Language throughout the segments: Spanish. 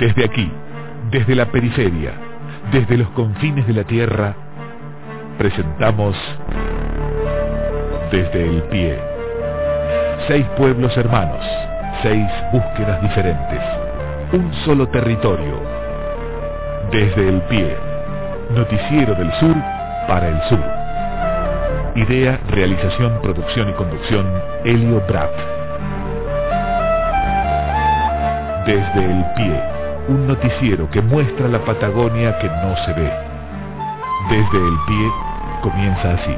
Desde aquí, desde la periferia, desde los confines de la tierra, presentamos Desde el Pie. 6 pueblos hermanos, 6 búsquedas diferentes, un solo territorio. Desde el Pie, noticiero del sur para el sur. Idea, realización, producción y conducción, Helio Braff. Desde el Pie, un noticiero que muestra la Patagonia que no se ve. Desde el Pie, comienza así.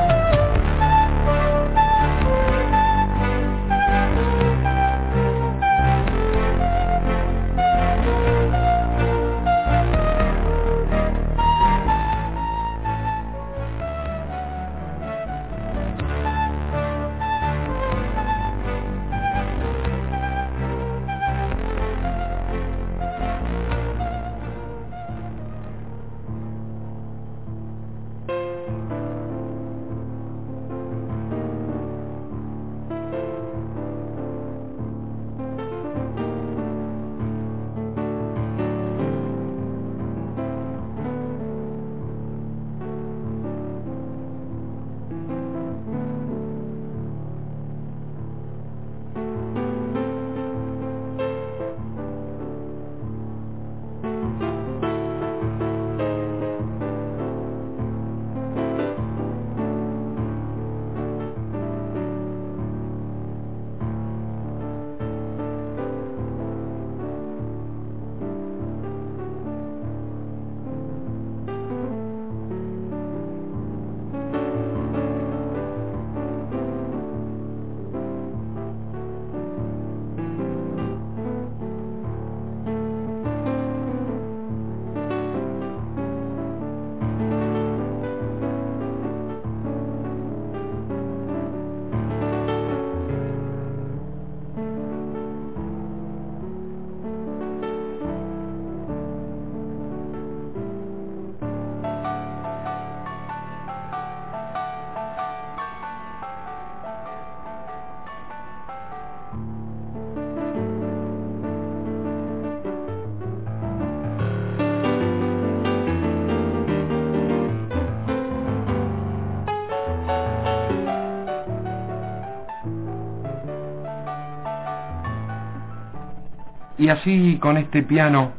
Y así con este piano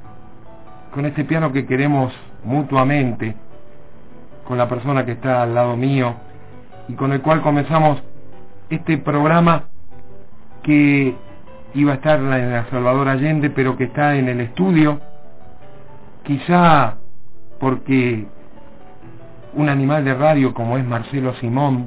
que queremos mutuamente, con la persona que está al lado mío y con el cual comenzamos este programa que iba a estar en la Salvador Allende, pero que está en el estudio, quizá porque un animal de radio como es Marcelo Simón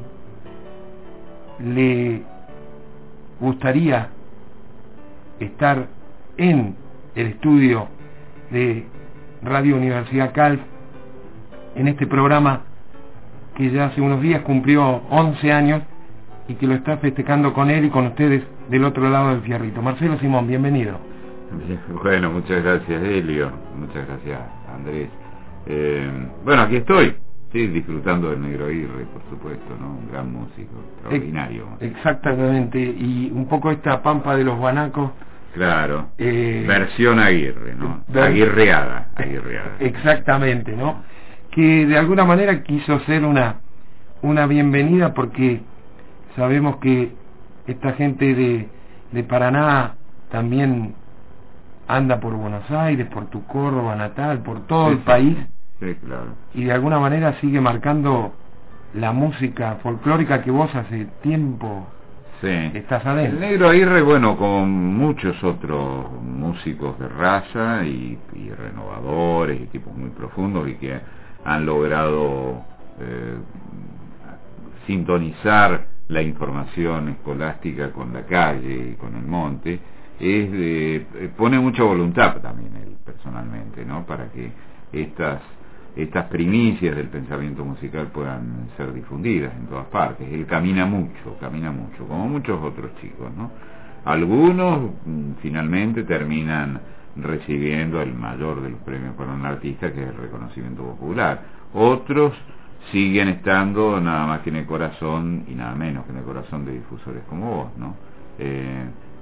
le gustaría estar en el estudio de Radio Universidad Calf, en este programa que ya hace unos días cumplió 11 años y que lo está festejando con él y con ustedes del otro lado del fierrito. Marcelo Simón, bienvenido. Bueno, muchas gracias, Helio, muchas gracias, Andrés. Bueno, aquí estoy, sí, disfrutando del Negro Aguirre, por supuesto, ¿no? Un gran músico, extraordinario. Exactamente, y un poco esta pampa de los guanacos. Claro, versión Aguirre, ¿no? Aguirreada. Exactamente, ¿no? Que de alguna manera quiso ser una bienvenida, porque sabemos que esta gente de Paraná también anda por Buenos Aires, por tu Córdoba natal, por todo el país. Sí, claro. Y de alguna manera sigue marcando la música folclórica que vos hace tiempo estás adentro. El Negro Aguirre, bueno, con muchos otros músicos de raza y renovadores y tipos muy profundos y que han logrado sintonizar la información escolástica con la calle y con el monte, pone mucha voluntad también él personalmente, ¿no? Para que estas primicias del pensamiento musical puedan ser difundidas en todas partes. Él camina mucho, como muchos otros chicos, ¿no? Algunos finalmente terminan recibiendo el mayor de los premios para un artista, que es el reconocimiento popular. Otros siguen estando nada más que en el corazón y nada menos que en el corazón de difusores como vos, ¿no?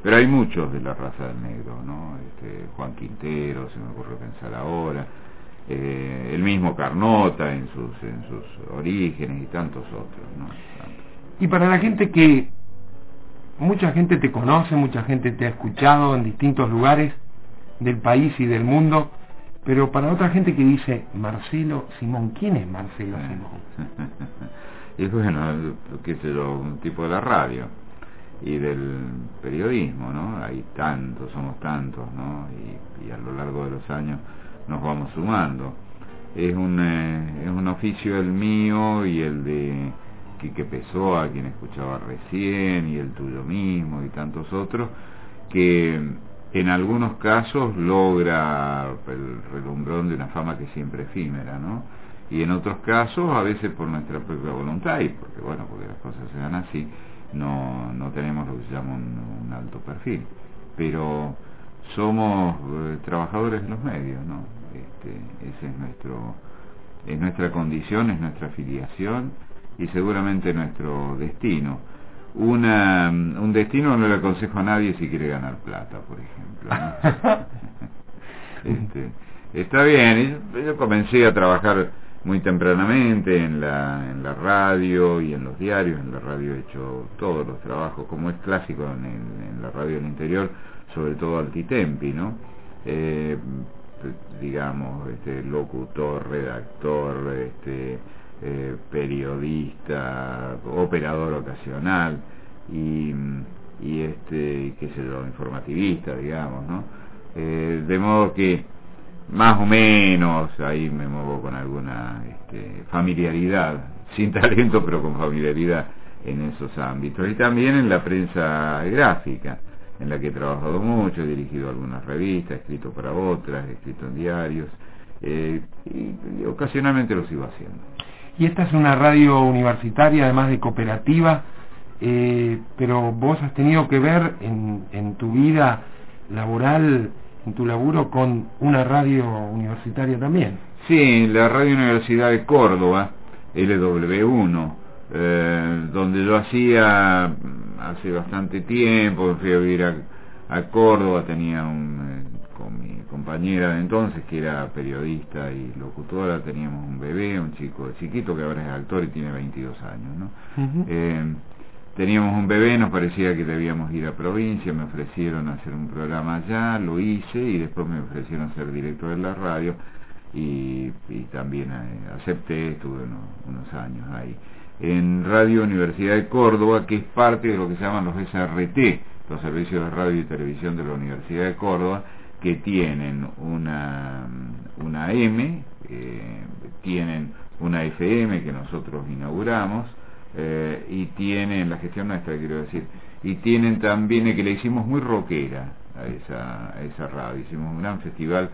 pero hay muchos de la raza del negro, ¿no? Juan Quintero, se me ocurre pensar ahora, el mismo Carnota en sus orígenes y tantos otros, ¿no? Y para la gente que mucha gente te conoce, mucha gente te ha escuchado en distintos lugares del país y del mundo, pero para otra gente que dice Marcelo Simón, ¿quién es Marcelo Simón? Y bueno, qué sé yo, un tipo de la radio y del periodismo, ¿no? Hay tantos, somos tantos, ¿no? Y a lo largo de los años nos vamos sumando. Es un oficio el mío y el de Quique Pessoa, quien escuchaba recién, y el tuyo mismo y tantos otros, que en algunos casos logra el relumbrón de una fama que siempre es efímera, ¿no? Y en otros casos, a veces por nuestra propia voluntad, y porque las cosas se dan así, no tenemos lo que se llama un alto perfil, pero somos trabajadores de los medios, ¿no? Ese es nuestra condición, es nuestra filiación y seguramente nuestro destino. Un destino no le aconsejo a nadie si quiere ganar plata, por ejemplo, ¿no? Está bien, yo comencé a trabajar muy tempranamente en la radio y en los diarios. En la radio he hecho todos los trabajos, como es clásico en la radio del interior, sobre todo altitempi, ¿no? Digamos, locutor, redactor, periodista, operador ocasional y qué sé yo, informativista, digamos, ¿no? De modo que más o menos ahí me muevo con alguna familiaridad, sin talento pero con familiaridad en esos ámbitos. Y también en la prensa gráfica, en la que he trabajado mucho, he dirigido algunas revistas, he escrito para otras, he escrito en diarios, y ocasionalmente lo sigo haciendo. Y esta es una radio universitaria, además de cooperativa, pero vos has tenido que ver en tu vida laboral, en tu laburo, con una radio universitaria también. Sí, la Radio Universidad de Córdoba, LW1, donde yo hacía hace bastante tiempo, fui a vivir a Córdoba, tenía con mi compañera de entonces, que era periodista y locutora, teníamos un bebé, un chico chiquito que ahora es actor y tiene 22 años, ¿no? Uh-huh. Teníamos un bebé, nos parecía que debíamos ir a provincia, me ofrecieron hacer un programa allá, lo hice y después me ofrecieron ser director de la radio y también acepté, estuve unos años ahí. En Radio Universidad de Córdoba, que es parte de lo que se llaman los SRT, los servicios de radio y televisión de la Universidad de Córdoba, que tienen una AM, tienen una FM que nosotros inauguramos, y tienen la gestión nuestra, quiero decir, y tienen también, que le hicimos muy rockera a esa radio, hicimos un gran festival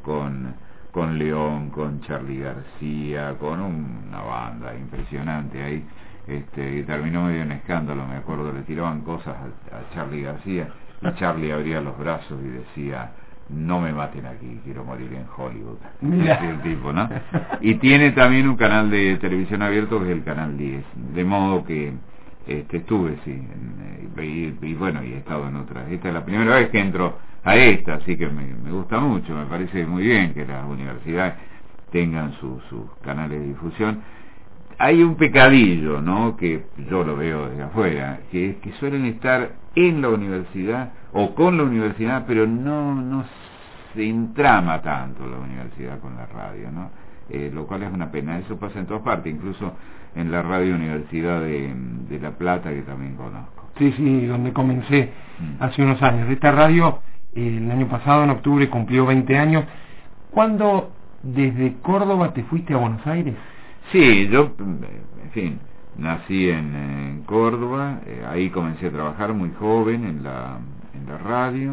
con León, con Charly García, con una banda impresionante ahí, y terminó medio en escándalo, me acuerdo, le tiraban cosas a Charly García y Charly abría los brazos y decía: no me maten aquí, quiero morir en Hollywood. El tipo, ¿no? Y tiene también un canal de televisión abierto que es el canal 10, de modo que estuve, sí, y bueno, y he estado en otras. Esta es la primera vez que entro a esta, así que me gusta mucho, me parece muy bien que las universidades tengan sus canales de difusión. Hay un pecadillo, ¿no?, que yo lo veo desde afuera, que es que suelen estar en la universidad o con la universidad, pero no se entrama tanto la universidad con la radio, ¿no? Lo cual es una pena. Eso pasa en todas partes, incluso en la Radio Universidad de La Plata, que también conozco. Sí, donde comencé hace unos años. Esta radio, el año pasado, en octubre, cumplió 20 años. ¿Cuándo desde Córdoba te fuiste a Buenos Aires? Sí, yo, en fin, nací en Córdoba, ahí comencé a trabajar muy joven en la radio,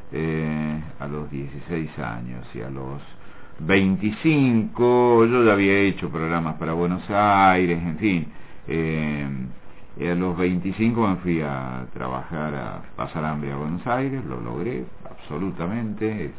a los 16 años, y a los 25 yo ya había hecho programas para Buenos Aires, en fin, y a los 25 me fui a trabajar, a pasar hambre a Buenos Aires, lo logré absolutamente,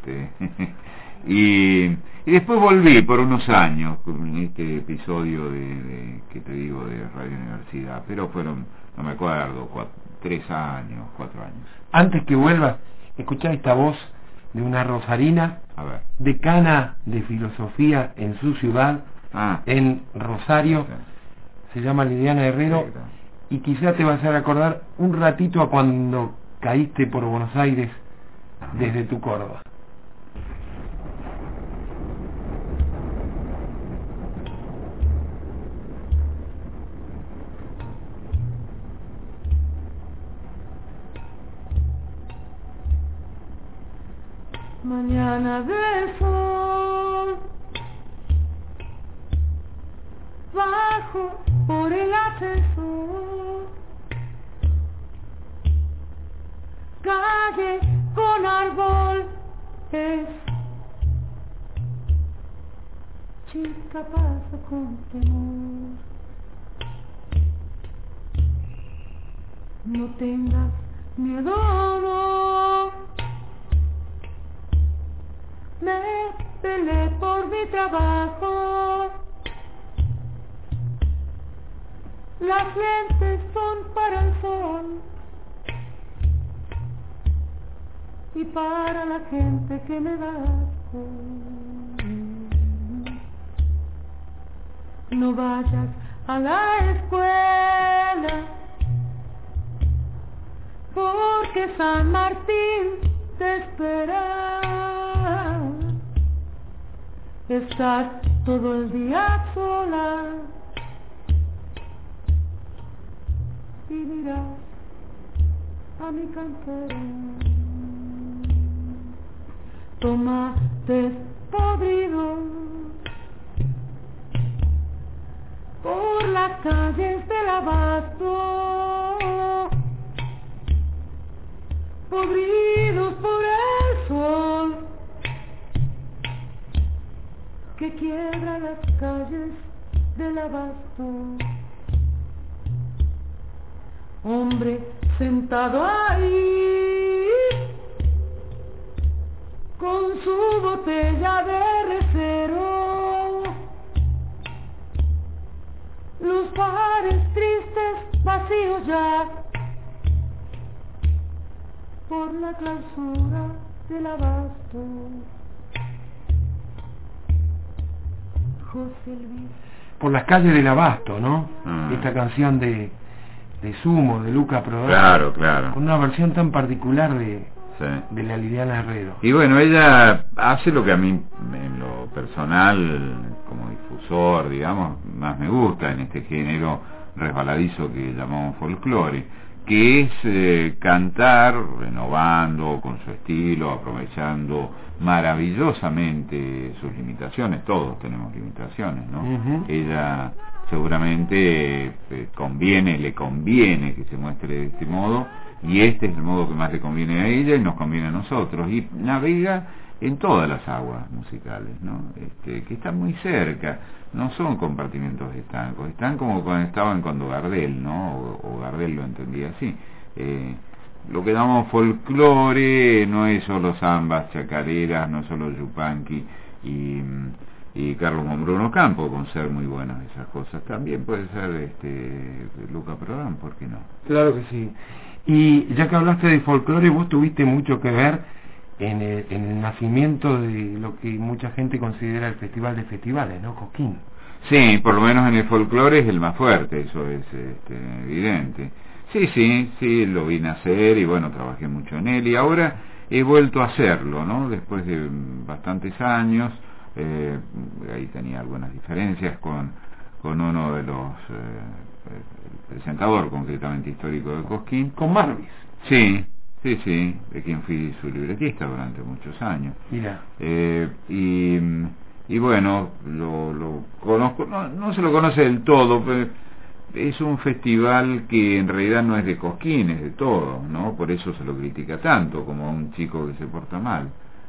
y después volví por unos años con este episodio que te digo de Radio Universidad, pero fueron, no me acuerdo, 3 años, 4 años. Antes que vuelvas, escuchá esta voz de una rosarina, A ver. decana de filosofía en su ciudad, en Rosario, Sí. se llama Liliana Herrero, Sí, claro. y quizá te va a hacer acordar un ratito a cuando caíste por Buenos Aires desde tu Córdoba. Mañana de sol, bajo por el ascensor, calle con árboles, chica pasa con temor. No tengas miedo, no. Me peleé por mi trabajo. Las lentes son para el sol y para la gente que me da asco. No vayas a la escuela, porque San Martín te espera. Estás todo el día sola y miras a mi cantera. Tomates podridos por las calles del Abasto, podridos por el sol que quiebra las calles del Abasto. Hombre sentado ahí con su botella de recero, los bares tristes vacíos ya por la clausura del Abasto. José Luis. Por las calles del Abasto, ¿no? Mm. Esta canción de Sumo, de Luca Prodan. Claro, claro. Con una versión tan particular de Sí. la Liliana Herrero. Y bueno, ella hace lo que a mí, en lo personal, como difusor, digamos, más me gusta en este género resbaladizo que llamamos folclore, que es cantar renovando con su estilo, aprovechando maravillosamente sus limitaciones. Todos tenemos limitaciones, ¿no? Uh-huh. Ella seguramente le conviene que se muestre de este modo, y este es el modo que más le conviene a ella y nos conviene a nosotros, y navega en todas las aguas musicales, ¿no? Que están muy cerca, no son compartimentos estancos, están como cuando estaban con Gardel, ¿no? O Gardel lo entendía así. Lo que llamamos folclore no es solo zambas, chacareras, no es solo yupanqui y Carlos Mombruno Campo, con ser muy buenas esas cosas. También puede ser Luca Prodan, ¿por qué no? Claro que sí. Y ya que hablaste de folclore, vos tuviste mucho que ver en el nacimiento de lo que mucha gente considera el Festival de Festivales, ¿no? Cosquín. Sí, por lo menos en el folclore es el más fuerte, eso es evidente. Sí, lo vi nacer y bueno, trabajé mucho en él y ahora he vuelto a hacerlo, ¿no? Después de bastantes años, ahí tenía algunas diferencias con uno de los, el presentador concretamente histórico de Cosquín. Con Marvis. Sí, de quien fui su libretista durante muchos años. Mira. Y bueno, lo conozco, no se lo conoce del todo, pero es un festival que en realidad no es de Cosquín, es de todos, ¿no? Por eso se lo critica tanto, como a un chico que se porta mal.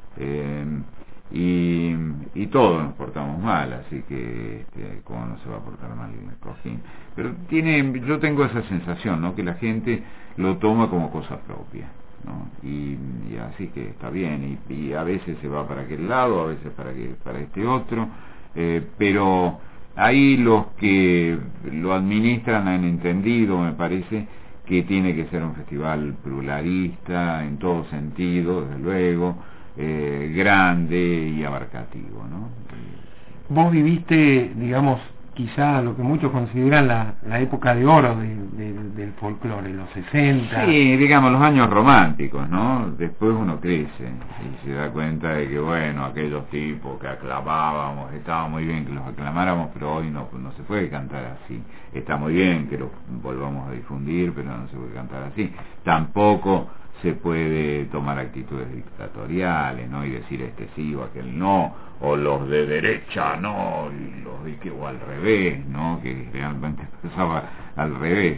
Y todos nos portamos mal, así que cómo no se va a portar mal en el Cosquín. Pero yo tengo esa sensación, ¿no? Que la gente lo toma como cosa propia, ¿no? Y así que está bien, y a veces se va para aquel lado, a veces para este otro, pero ahí los que lo administran han entendido, me parece, que tiene que ser un festival pluralista en todo sentido, desde luego, grande y abarcativo, ¿no? Vos viviste, digamos, quizá lo que muchos consideran la época de oro del folclore, los 60. Sí, digamos, los años románticos, ¿no? Después uno crece y se da cuenta de que, bueno, aquellos tipos que aclamábamos, estaba muy bien que los aclamáramos, pero hoy no se puede cantar así. Está muy bien que los volvamos a difundir, pero no se puede cantar así. Tampoco se puede tomar actitudes dictatoriales, ¿no? Y decir este sí o aquel no, o los de derecha no, y los de que o al revés, ¿no? Que realmente pasaba al revés.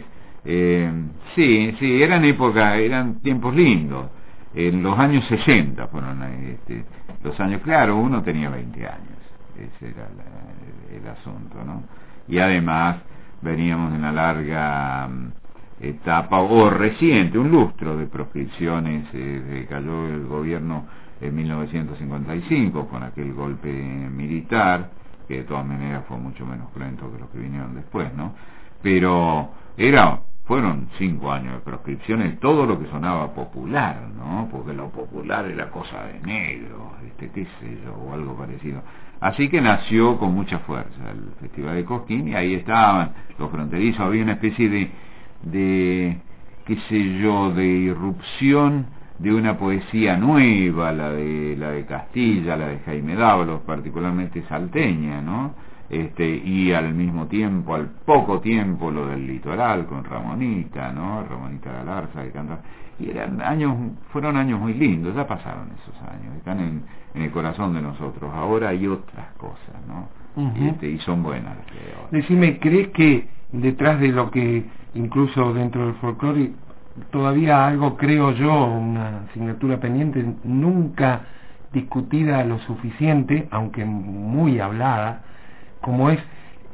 Sí, eran tiempos lindos. En los años 60 fueron los años, claro, uno tenía 20 años, ese era el asunto, ¿no? Y además veníamos de una larga etapa, o reciente, un lustro de proscripciones, que cayó el gobierno en 1955 con aquel golpe militar, que de todas maneras fue mucho menos cruento que los que vinieron después, ¿no? Pero fueron 5 años de proscripciones, todo lo que sonaba popular, ¿no? Porque lo popular era cosa de negros, qué sé yo, o algo parecido. Así que nació con mucha fuerza el Festival de Cosquín, y ahí estaban los fronterizos, había una especie de qué sé yo, de irrupción de una poesía nueva, la de Castilla, la de Jaime Dávalos, particularmente salteña, ¿no? Y al mismo tiempo, al poco tiempo, lo del litoral con Ramonita, ¿no? Ramonita Galarza, que canta. Y fueron años muy lindos, ya pasaron esos años, están en el corazón de nosotros. Ahora hay otras cosas, ¿no? Uh-huh. Y son buenas las que hay ahora. Decime, ¿crees que detrás de lo que incluso dentro del folclore todavía algo, creo yo, una asignatura pendiente, nunca discutida lo suficiente, aunque muy hablada, como es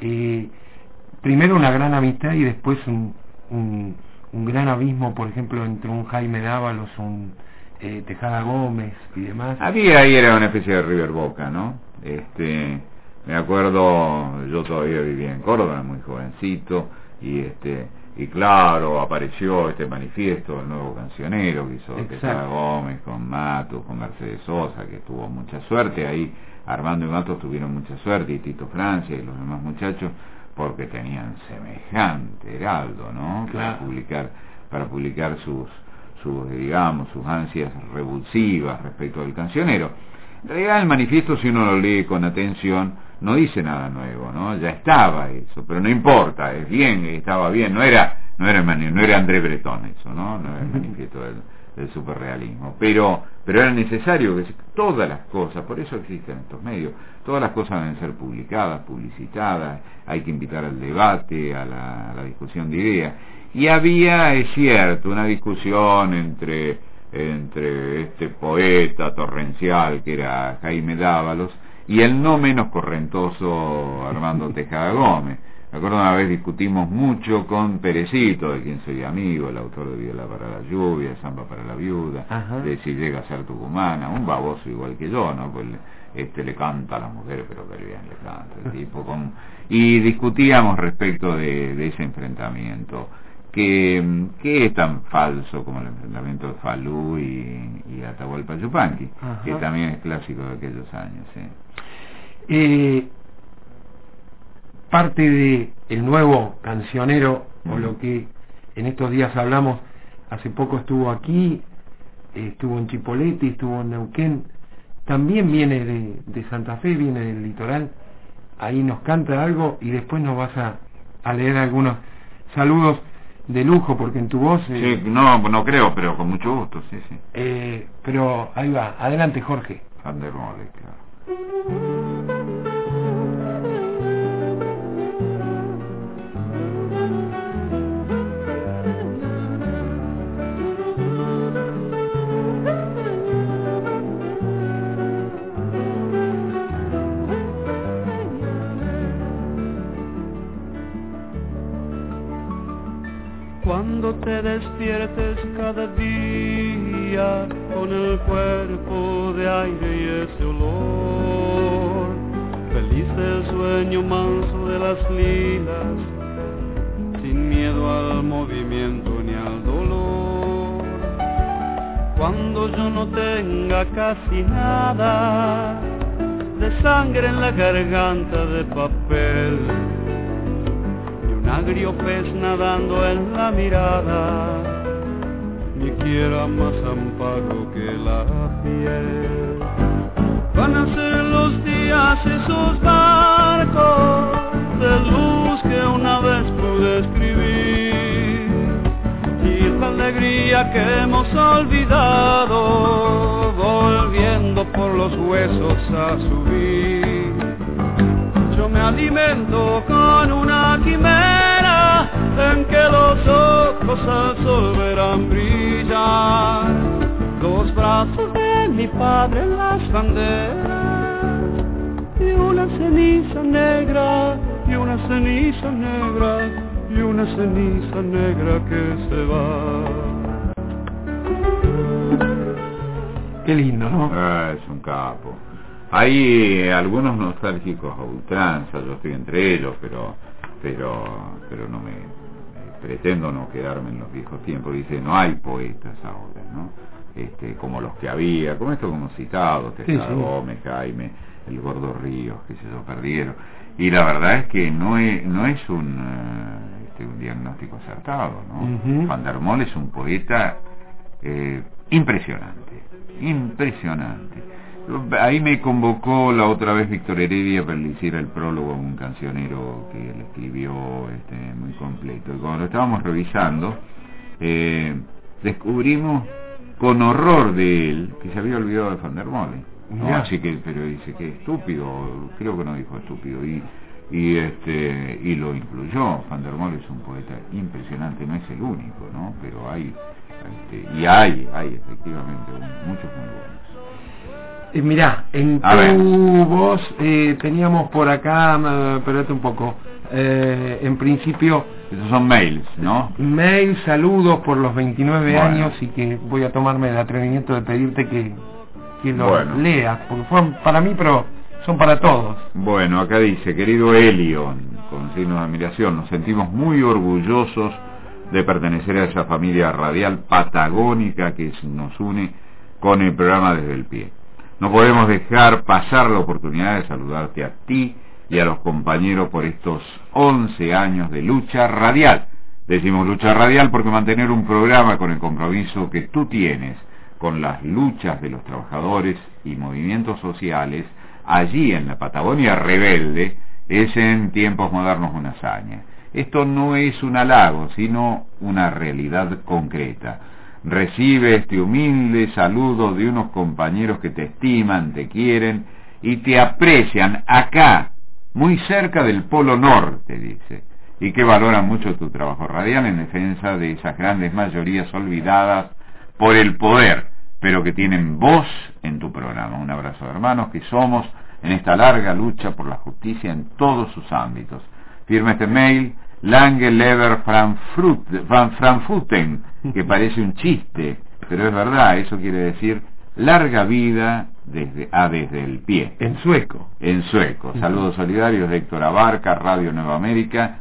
primero una gran amistad y después un gran abismo, por ejemplo, entre un Jaime Dávalos, un Tejada Gómez y demás? Ahí era una especie de River Boca, ¿no? Me acuerdo, yo todavía vivía en Córdoba, muy jovencito, y claro, apareció este manifiesto del nuevo cancionero que hizo Tejada Gómez con Matos, con Mercedes Sosa, que tuvo mucha suerte ahí. Armando y Matos tuvieron mucha suerte, y Tito Francia y los demás muchachos, porque tenían semejante heraldo, ¿no? Claro. Para publicar sus ansias revulsivas respecto del cancionero. En realidad el manifiesto, si uno lo lee con atención, no dice nada nuevo, ¿no? Ya estaba eso, pero no importa, estaba bien, no era André Breton eso, ¿no? No era el manifiesto del superrealismo, pero era necesario que todas las cosas, por eso existen estos medios, todas las cosas deben ser publicadas, publicitadas, hay que invitar al debate, a la discusión de ideas. Y había, es cierto, una discusión entre este poeta torrencial que era Jaime Dávalos y el no menos correntoso Armando Tejada Gómez. Me acuerdo una vez discutimos mucho con Perecito, de quien soy amigo, el autor de Viola para la lluvia, Samba para la viuda, de Si llega a ser tucumana, un baboso igual que yo, ¿no? Pues le canta a las mujeres, pero que bien le canta el tipo. Y discutíamos respecto de ese enfrentamiento, que es tan falso como el enfrentamiento de Falú y Atahualpa Yupanqui, que también es clásico de aquellos años, ¿sí? Parte de el nuevo cancionero, o lo que en estos días hablamos, hace poco estuvo aquí, estuvo en Chipoleti, estuvo en Neuquén, también viene de Santa Fe, viene del litoral. Ahí nos canta algo y después nos vas a leer algunos saludos de lujo, porque en tu voz... sí, no creo, pero con mucho gusto, sí. Pero ahí va, adelante, Jorge. Van der Mole, claro. Cuando te despiertes cada día con el cuerpo de aire y ese olor, feliz el sueño manso de las lilas, sin miedo al al movimiento ni al dolor. Cuando yo no tenga casi nada de sangre en la garganta de papel, ni un agrio pez nadando en la mirada, ni quiera más amparo que la piel. Van a ser los días esos barcos de luz que una vez pude escribir, y la alegría que hemos olvidado, volviendo por los huesos a subir. Yo me alimento con una quimera en que los ojos al sol verán brillar los brazos de mi padre en las banderas, y una ceniza negra, y una ceniza negra, y una ceniza negra que se va. Qué lindo, ¿no? Es un capo. Hay algunos nostálgicos a ultranza, yo estoy entre ellos, pero no me pretendo no quedarme en los viejos tiempos. Dice, no hay poetas ahora, ¿no? Como los que había, como esto como citados, Tejada Gómez, Jaime, el Gordo Ríos, que se lo perdieron. Y la verdad es que no es un diagnóstico acertado, ¿no? Van der Moll es un poeta impresionante. Ahí me convocó la otra vez Víctor Heredia para que le hiciera el prólogo a un cancionero que él escribió muy completo. Y cuando lo estábamos revisando, descubrimos con horror de él que se había olvidado de Van der Moll, ¿no? Así que, pero dice que estúpido, creo que no dijo estúpido, y lo incluyó. Van der Moll es un poeta impresionante, no es el único, ¿no? Pero hay efectivamente muchos muy buenos. Mirá, en tu voz teníamos por acá, espérate un poco, en principio... Esos son mails, ¿no? Mails, saludos por los 29 años, y que voy a tomarme el atrevimiento de pedirte que los leas, porque fueron para mí, pero son para todos. Bueno, acá dice, querido Elion, con signos de admiración, nos sentimos muy orgullosos de pertenecer a esa familia radial patagónica que nos une con el programa Desde el Pie. No podemos dejar pasar la oportunidad de saludarte a ti y a los compañeros por estos 11 años de lucha radial. Decimos lucha radial porque mantener un programa con el compromiso que tú tienes con las luchas de los trabajadores y movimientos sociales allí en la Patagonia rebelde es en tiempos modernos una hazaña. Esto no es un halago, sino una realidad concreta. Recibe este humilde saludo de unos compañeros que te estiman, te quieren y te aprecian acá, muy cerca del Polo Norte, dice, y que valoran mucho tu trabajo radial en defensa de esas grandes mayorías olvidadas por el poder, pero que tienen voz en tu programa. Un abrazo, hermanos, que somos en esta larga lucha por la justicia en todos sus ámbitos. Firma este mail, Lange Lever van Frankfurten, que parece un chiste, pero es verdad, eso quiere decir larga vida desde el pie. En sueco. Saludos solidarios de Héctor Abarca, Radio Nueva América,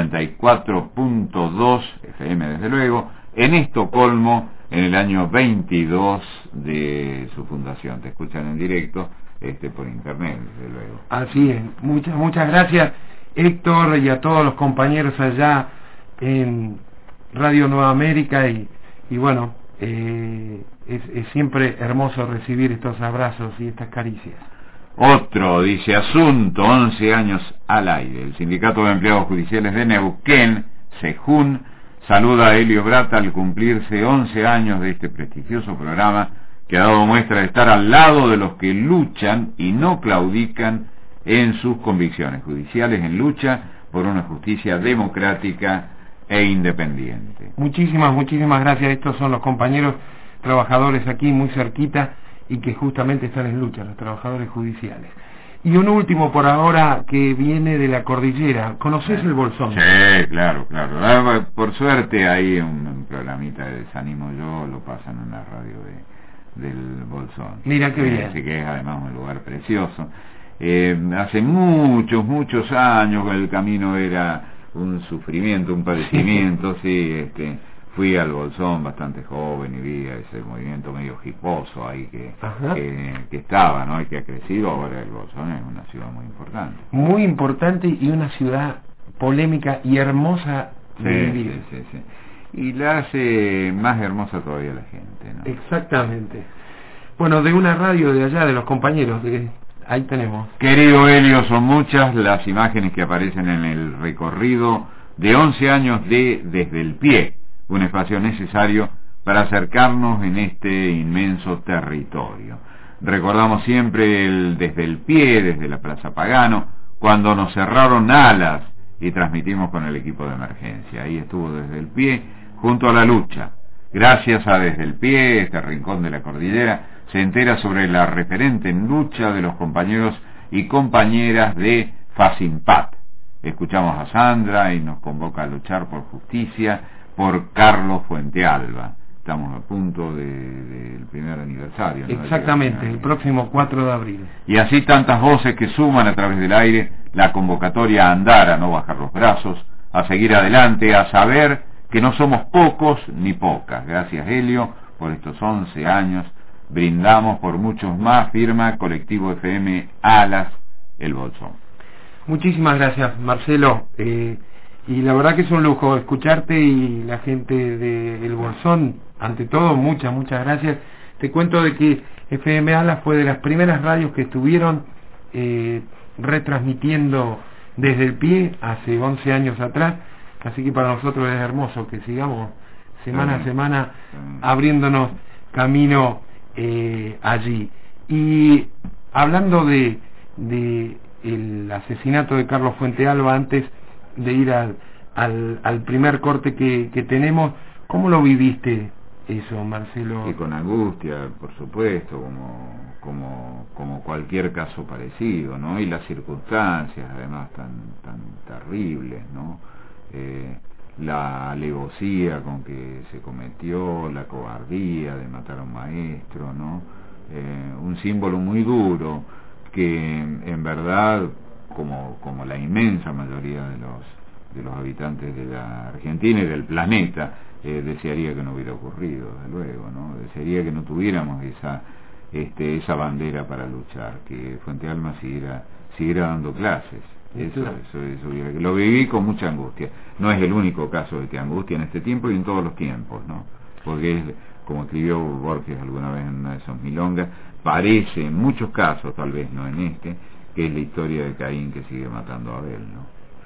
94.2 FM desde luego, en Estocolmo, en el año 22 de su fundación. Te escuchan en directo por internet, desde luego. Así es, muchas gracias, Héctor, y a todos los compañeros allá en Radio Nueva América, y bueno, es siempre hermoso recibir estos abrazos y estas caricias. Otro, dice, asunto, 11 años al aire. El Sindicato de Empleados Judiciales de Neuquén, SEJUN, saluda a Helio Brata al cumplirse 11 años de este prestigioso programa que ha dado muestra de estar al lado de los que luchan y no claudican en sus convicciones judiciales, en lucha por una justicia democrática e independiente. Muchísimas gracias. Estos son los compañeros trabajadores aquí muy cerquita y que justamente están en lucha, los trabajadores judiciales. Y un último por ahora que viene de la cordillera. ¿Conoces el Bolsón? Sí, claro. Por suerte hay un programita de Desánimo Yo, lo pasan en la radio del Bolsón. Mira qué bien. Así que es además un lugar precioso. Hace muchos años el camino era un sufrimiento, un padecimiento, sí, fui al Bolsón bastante joven y vi ese movimiento medio hiposo ahí que estaba, ¿no? Y que ha crecido. Ahora el Bolsón es una ciudad muy importante. Muy importante y una ciudad polémica y hermosa de vivir. Sí. Y la hace más hermosa todavía la gente, ¿no? Exactamente. Bueno, de una radio de allá, de los compañeros, ahí tenemos. Querido Helio, son muchas las imágenes que aparecen en el recorrido de 11 años de Desde el Pie, un espacio necesario para acercarnos en este inmenso territorio. Recordamos siempre el Desde el Pie, desde la Plaza Pagano, cuando nos cerraron alas y transmitimos con el equipo de emergencia. Ahí estuvo Desde el Pie, junto a la lucha. Gracias a Desde el Pie, este rincón de la cordillera se entera sobre la referente en lucha de los compañeros y compañeras de Facimpat. Escuchamos a Sandra y nos convoca a luchar por justicia, por Carlos Fuentealba. Estamos a punto del primer aniversario, ¿no? Exactamente, el próximo 4 de abril. Y así tantas voces que suman a través del aire la convocatoria a andar, a no bajar los brazos, a seguir adelante, a saber que no somos pocos ni pocas. Gracias, Helio, por estos 11 años. Brindamos por muchos más, firma Colectivo FM Alas, el Bolsón. Muchísimas gracias, Marcelo. Y la verdad que es un lujo escucharte, y la gente de El Bolsón, ante todo, muchas gracias. Te cuento de que FM Alas fue de las primeras radios que estuvieron retransmitiendo Desde el Pie hace 11 años atrás, así que para nosotros es hermoso que sigamos semana a semana abriéndonos camino allí. Y hablando de el asesinato de Carlos Fuentealba, antes de ir al primer corte que tenemos, ¿cómo lo viviste eso, Marcelo? Y con angustia, por supuesto, como cualquier caso parecido, ¿no? Y las circunstancias, además, tan terribles, ¿no? La alevosía con que se cometió, la cobardía de matar a un maestro, ¿no? Un símbolo muy duro que en verdad, como la inmensa mayoría de los habitantes de la Argentina y del planeta, desearía que no hubiera ocurrido, desde luego, ¿no? Desearía que no tuviéramos esa bandera para luchar, que Fuentealba siguiera dando clases. Eso, lo viví con mucha angustia. No es el único caso de que angustia en este tiempo y en todos los tiempos, ¿no? Porque es, como escribió Borges alguna vez en una de sus milongas, parece en muchos casos, tal vez no en este, que es la historia de Caín que sigue matando a Abel, ¿no?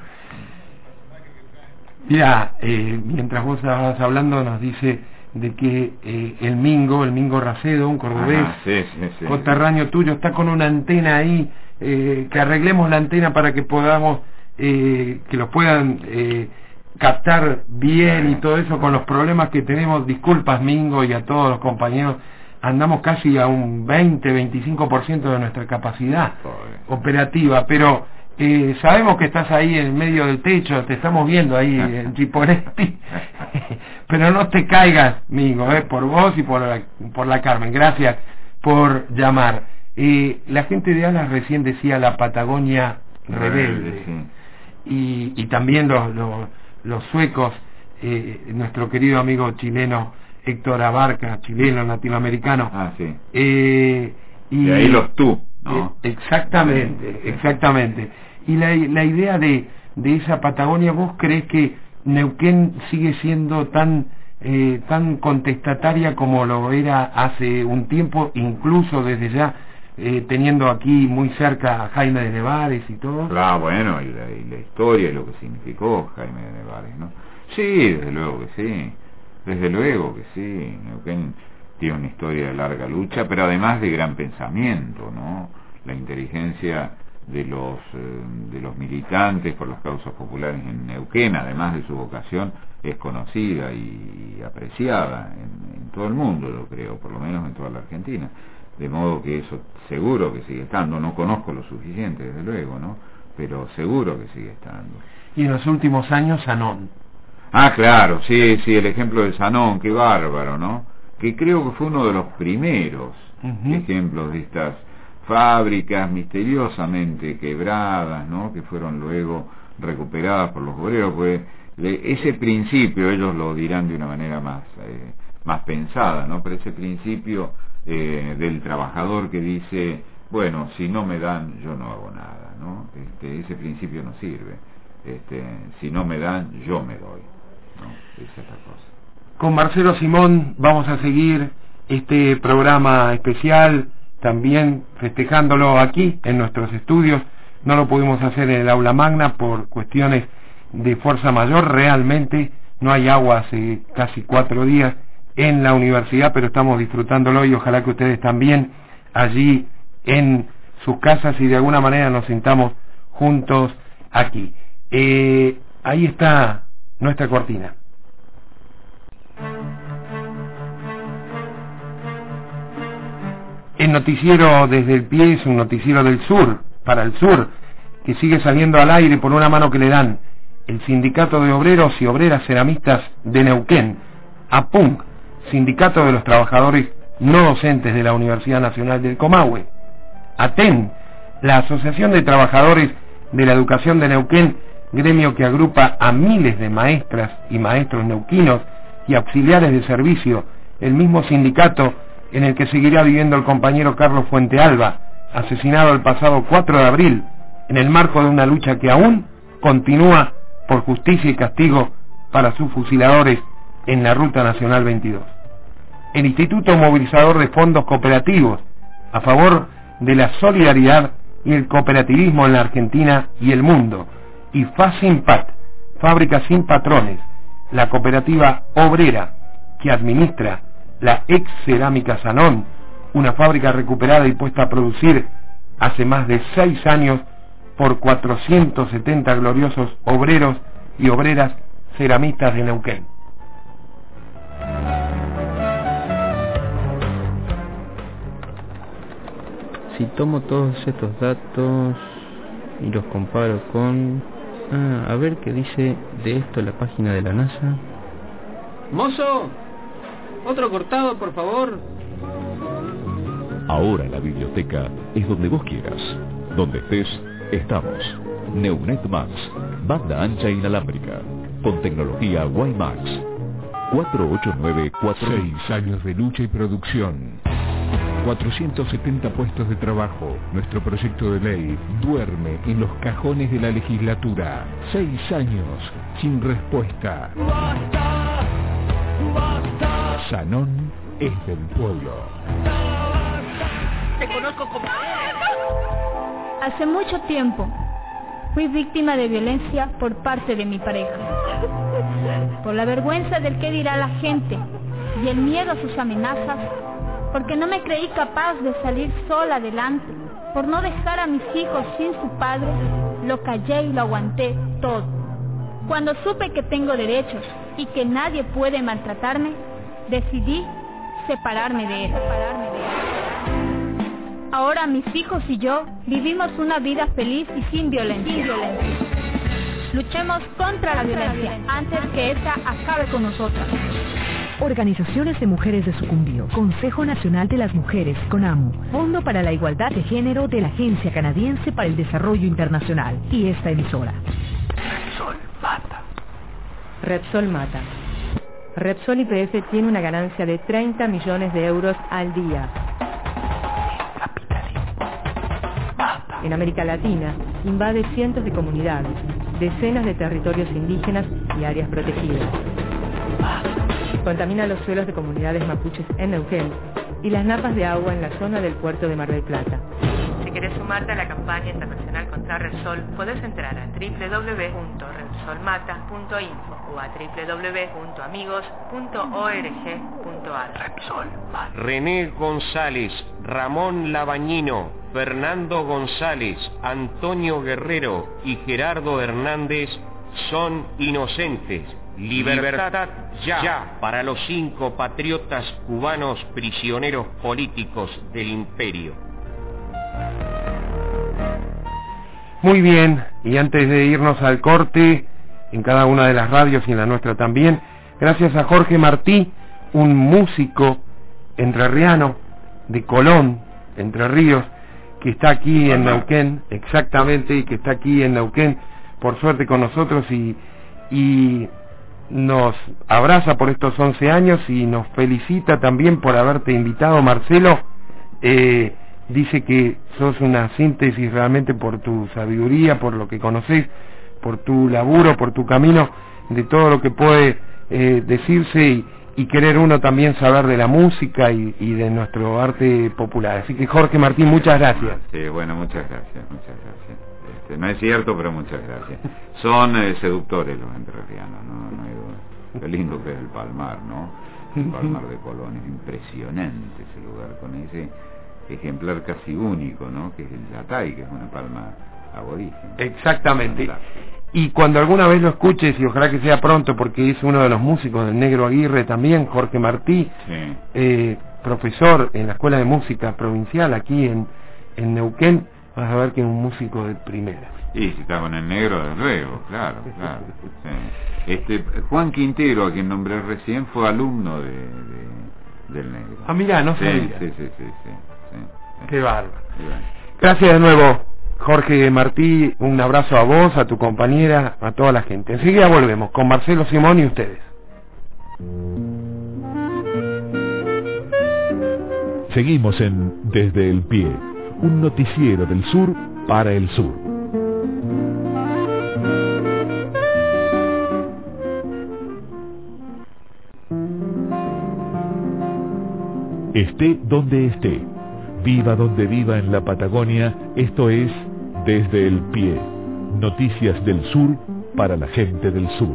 Mira, mientras vos estabas hablando, nos dice de que el Mingo Racedo, un cordobés, coterráneo tuyo, está con una antena ahí, que arreglemos la antena para que podamos, que los puedan captar bien, y todo eso con los problemas que tenemos. Disculpas, Mingo, y a todos los compañeros, andamos casi a un 20-25% de nuestra capacidad operativa, pero sabemos que estás ahí en medio del techo, te estamos viendo ahí en Chipoletti, pero no te caigas, Mingo, por vos y por la Carmen. Gracias por llamar. La gente de Alas recién decía la Patagonia rebelde, sí. Y también los suecos, nuestro querido amigo chileno Héctor Abarca, chileno latinoamericano. Sí. Y ahí los tú, ¿no? Exactamente. Y la idea de esa Patagonia, ¿vos crees que Neuquén sigue siendo tan contestataria como lo era hace un tiempo, incluso desde ya teniendo aquí muy cerca a Jaime de Nevares y todo? Claro, bueno, y la historia y lo que significó Jaime de Nevares, ¿no? Sí, desde luego que sí. Neuquén tiene una historia de larga lucha, pero además de gran pensamiento, ¿no? La inteligencia de los militantes por las causas populares en Neuquén, además de su vocación, es conocida y apreciada en todo el mundo, yo creo, por lo menos en toda la Argentina. De modo que eso seguro que sigue estando. No conozco lo suficiente, desde luego, ¿no? Pero seguro que sigue estando. Y en los últimos años, Sanón. Claro, sí, el ejemplo de Sanón, qué bárbaro, ¿no? Que creo que fue uno de los primeros ejemplos de estas fábricas misteriosamente quebradas, ¿no? Que fueron luego recuperadas por los obreros, pues ese principio ellos lo dirán de una manera más pensada, ¿no? Pero ese principio del trabajador que dice, bueno, si no me dan, yo no hago nada, ¿no? Ese principio no sirve. Si no me dan, yo me doy, ¿no? Esa es la cosa. Con Marcelo Simón vamos a seguir este programa especial, también festejándolo aquí en nuestros estudios. No lo pudimos hacer en el aula magna por cuestiones de fuerza mayor. Realmente no hay agua hace casi 4 días en la universidad, pero estamos disfrutándolo y ojalá que ustedes también allí en sus casas y de alguna manera nos sintamos juntos aquí. Ahí está nuestra cortina. El noticiero Desde el Pie es un noticiero del sur, para el sur, que sigue saliendo al aire por una mano que le dan el Sindicato de Obreros y Obreras Ceramistas de Neuquén, APUNC, Sindicato de los Trabajadores No Docentes de la Universidad Nacional del Comahue, ATEN, la Asociación de Trabajadores de la Educación de Neuquén, gremio que agrupa a miles de maestras y maestros neuquinos y auxiliares de servicio, el mismo sindicato en el que seguirá viviendo el compañero Carlos Fuentealba, asesinado el pasado 4 de abril, en el marco de una lucha que aún continúa por justicia y castigo para sus fusiladores en la Ruta Nacional 22. El Instituto Movilizador de Fondos Cooperativos, a favor de la solidaridad y el cooperativismo en la Argentina y el mundo, y FASIMPAT, Fábrica Sin Patrones, la cooperativa obrera que administra la ex Cerámica Sanón, una fábrica recuperada y puesta a producir hace más de 6 años por 470 gloriosos obreros y obreras ceramistas de Neuquén. Si tomo todos estos datos y los comparo con... a ver qué dice de esto la página de la NASA. ¡Mozo! ¿Otro cortado, por favor? Ahora la biblioteca es donde vos quieras. Donde estés, estamos. Neunet Max, banda ancha inalámbrica, con tecnología WiMAX. 48946. 6 años de lucha y producción. 470 puestos de trabajo. Nuestro proyecto de ley duerme en los cajones de la legislatura. 6 años sin respuesta. ¡Basta! ¡Basta! Sanón es del pueblo. Te conozco como... Hace mucho tiempo fui víctima de violencia por parte de mi pareja. Por la vergüenza del qué dirá la gente y el miedo a sus amenazas, porque no me creí capaz de salir sola adelante, por no dejar a mis hijos sin su padre, lo callé y lo aguanté todo. Cuando supe que tengo derechos y que nadie puede maltratarme, decidí separarme de él. Ahora mis hijos y yo vivimos una vida feliz y sin violencia. Luchemos contra la violencia antes que esta acabe con nosotras. Organizaciones de Mujeres de Sucumbío, Consejo Nacional de las Mujeres, CONAMU, Fondo para la Igualdad de Género de la Agencia Canadiense para el Desarrollo Internacional y esta emisora. Repsol mata. Repsol mata. Repsol YPF tiene una ganancia de 30 millones de euros al día. En América Latina, invade cientos de comunidades, decenas de territorios indígenas y áreas protegidas. Contamina los suelos de comunidades mapuches en Neuquén y las napas de agua en la zona del puerto de Mar del Plata. Si querés sumarte a la campaña internacional contra Repsol, podés entrar a www.repsolmata.info o a www.amigos.org.ar. Repsol mata. René González, Ramón Labañino, Fernando González, Antonio Guerrero y Gerardo Hernández son inocentes. Libertad ya para los 5 patriotas cubanos prisioneros políticos del imperio. Muy bien, y antes de irnos al corte, en cada una de las radios y en la nuestra también, gracias a Jorge Martí, un músico entrerriano de Colón, Entre Ríos, que está aquí en Neuquén, exactamente, y que está aquí en Neuquén por suerte con nosotros y nos abraza por estos 11 años y nos felicita también por haberte invitado, Marcelo. Dice que sos una síntesis realmente por tu sabiduría, por lo que conocés, por tu laburo, por tu camino, de todo lo que puede decirse y querer uno también saber de la música y de nuestro arte popular. Así que Jorge Martín, muchas gracias. Sí, bueno, muchas gracias. No es cierto, pero muchas gracias. Son seductores los entrerrianos, no hay duda. Qué lindo que es el Palmar, ¿no? El Palmar de Colón, es impresionante ese lugar, con ese ejemplar casi único, ¿no? Que es el Yatay, que es una palma aborigen. Exactamente. Y cuando alguna vez lo escuches, y ojalá que sea pronto, porque es uno de los músicos del Negro Aguirre también, Jorge Martí, sí. Profesor en la Escuela de Música Provincial aquí en Neuquén, vas a ver que es un músico de primera. Y si está con el negro, desde luego, claro. Sí. Juan Quintero, a quien nombré recién, fue alumno del negro. Ah, mirá, no sabía. Sí. Qué bárbaro. Gracias de nuevo, Jorge Martí, un abrazo a vos, a tu compañera, a toda la gente. Enseguida volvemos con Marcelo Simón y ustedes. Seguimos en Desde el Pie, un noticiero del sur para el sur. Esté donde esté, viva donde viva en la Patagonia, esto es Desde el Pie, noticias del sur para la gente del sur.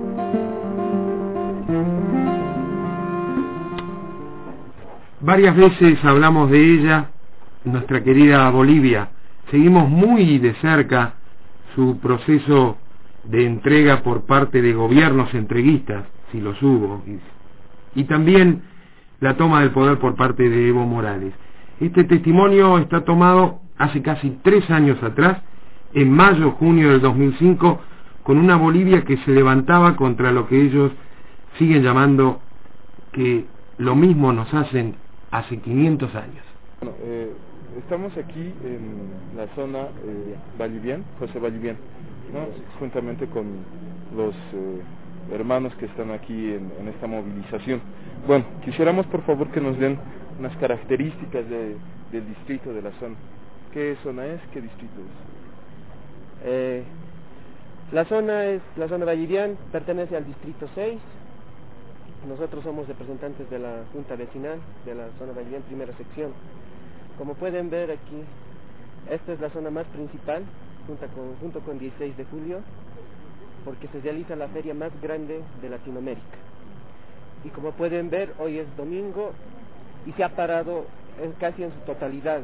Varias veces hablamos de ella, nuestra querida Bolivia. Seguimos muy de cerca su proceso de entrega por parte de gobiernos entreguistas, si los hubo, y también la toma del poder por parte de Evo Morales. Este testimonio está tomado hace casi 3 años atrás, en mayo-junio del 2005, con una Bolivia que se levantaba contra lo que ellos siguen llamando que lo mismo nos hacen hace 500 años. Bueno, estamos aquí en la zona Vallivian, José Vallivian, ¿no? Juntamente con los hermanos que están aquí en esta movilización. Bueno, quisiéramos por favor que nos den unas características del distrito, de la zona. ¿Qué zona es? ¿Qué distrito es? La zona Vallivian, pertenece al distrito 6. Nosotros somos representantes de la Junta Vecinal de la zona Vallivian, primera sección. Como pueden ver aquí, esta es la zona más principal, junto con 16 de julio, porque se realiza la feria más grande de Latinoamérica. Y como pueden ver, hoy es domingo y se ha parado casi en su totalidad.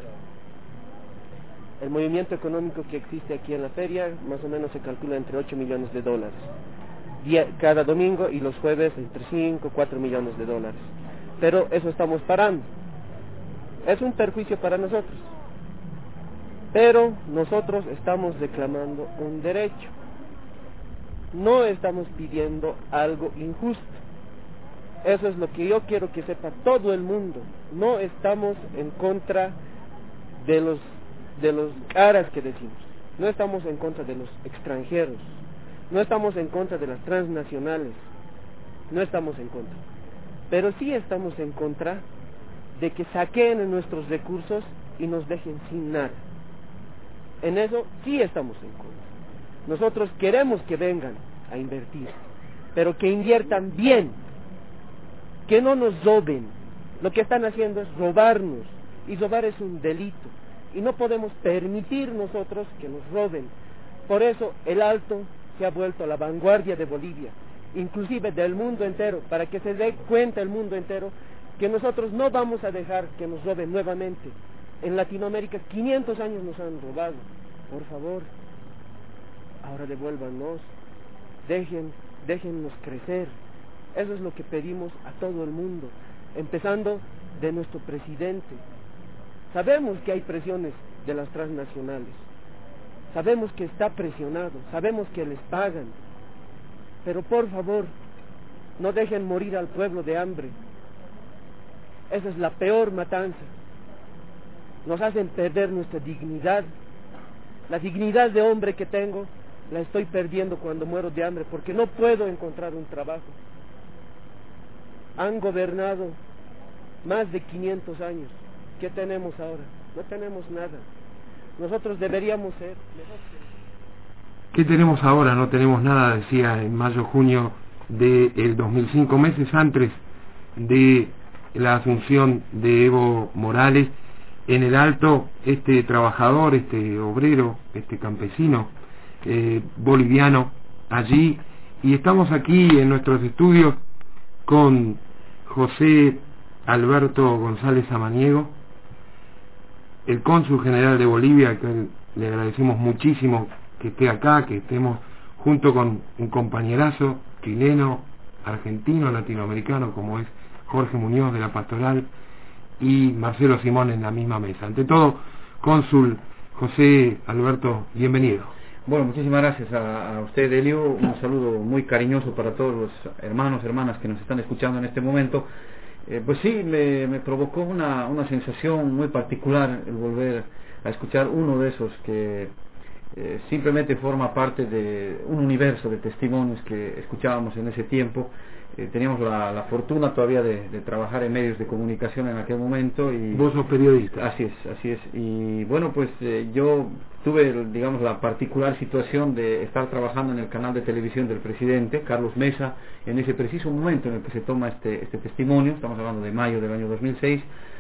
El movimiento económico que existe aquí en la feria, más o menos se calcula entre $8 millones. Cada domingo, y los jueves entre 5 o 4 millones de dólares. Pero eso estamos parando. Es un perjuicio para nosotros. Pero nosotros estamos reclamando un derecho. No estamos pidiendo algo injusto. Eso es lo que yo quiero que sepa todo el mundo. No estamos en contra de los caras que decimos. No estamos en contra de los extranjeros. No estamos en contra de las transnacionales. No estamos en contra. Pero sí estamos en contra de que saqueen nuestros recursos y nos dejen sin nada. En eso sí estamos en contra. Nosotros queremos que vengan a invertir, pero que inviertan bien, que no nos roben. Lo que están haciendo es robarnos, y robar es un delito, y no podemos permitir nosotros que nos roben. Por eso el Alto se ha vuelto a la vanguardia de Bolivia, inclusive del mundo entero, para que se dé cuenta el mundo entero que nosotros no vamos a dejar que nos roben nuevamente. En Latinoamérica 500 años nos han robado. Por favor, ahora devuélvanos, déjennos crecer. Eso es lo que pedimos a todo el mundo, empezando de nuestro presidente. Sabemos que hay presiones de las transnacionales, sabemos que está presionado, sabemos que les pagan, pero por favor, no dejen morir al pueblo de hambre. Esa es la peor matanza. Nos hacen perder nuestra dignidad, la dignidad de hombre que tengo, la estoy perdiendo cuando muero de hambre porque no puedo encontrar un trabajo. Han gobernado más de 500 años. ¿Qué tenemos ahora? No tenemos nada. Nosotros deberíamos ser mejor que... ¿Qué tenemos ahora? No tenemos nada, decía en mayo-junio del 2005, meses antes de la asunción de Evo Morales. En el Alto, este trabajador, este obrero, este campesino boliviano allí, y estamos aquí en nuestros estudios con José Alberto González Samaniego, el cónsul general de Bolivia, que le agradecemos muchísimo que esté acá, que estemos junto con un compañerazo chileno, argentino, latinoamericano, como es Jorge Muñoz de la Pastoral, y Marcelo Simón en la misma mesa. Ante todo, cónsul José Alberto, bienvenido. Bueno, muchísimas gracias a usted, Elio. Un saludo muy cariñoso para todos los hermanos, hermanas que nos están escuchando en este momento. Pues sí, me provocó una sensación muy particular el volver a escuchar uno de esos que simplemente forma parte de un universo de testimonios que escuchábamos en ese tiempo. Teníamos la fortuna todavía de trabajar en medios de comunicación en aquel momento. Y vos sos periodista. Así es. Y bueno, pues yo tuve, digamos, la particular situación de estar trabajando en el canal de televisión del presidente, Carlos Mesa, en ese preciso momento en el que se toma este testimonio. Estamos hablando de mayo del año 2006.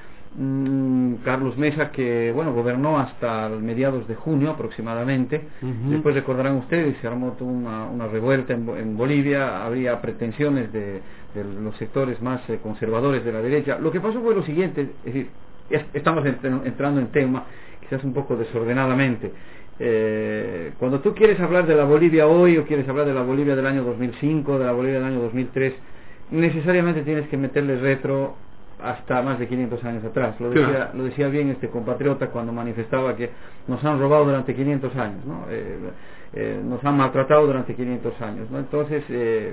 Carlos Mesa, que bueno, gobernó hasta mediados de junio aproximadamente. Después recordarán ustedes, se armó una revuelta en Bolivia, habría pretensiones de los sectores más conservadores de la derecha. Lo que pasó fue lo siguiente, es decir, estamos entrando en tema quizás un poco desordenadamente. Cuando tú quieres hablar de la Bolivia hoy, o quieres hablar de la Bolivia del año 2005, de la Bolivia del año 2003, necesariamente tienes que meterle retro hasta más de 500 años atrás. Lo decía bien este compatriota cuando manifestaba que nos han robado durante 500 años, ¿no? Nos han maltratado durante 500 años, ¿no? Entonces, es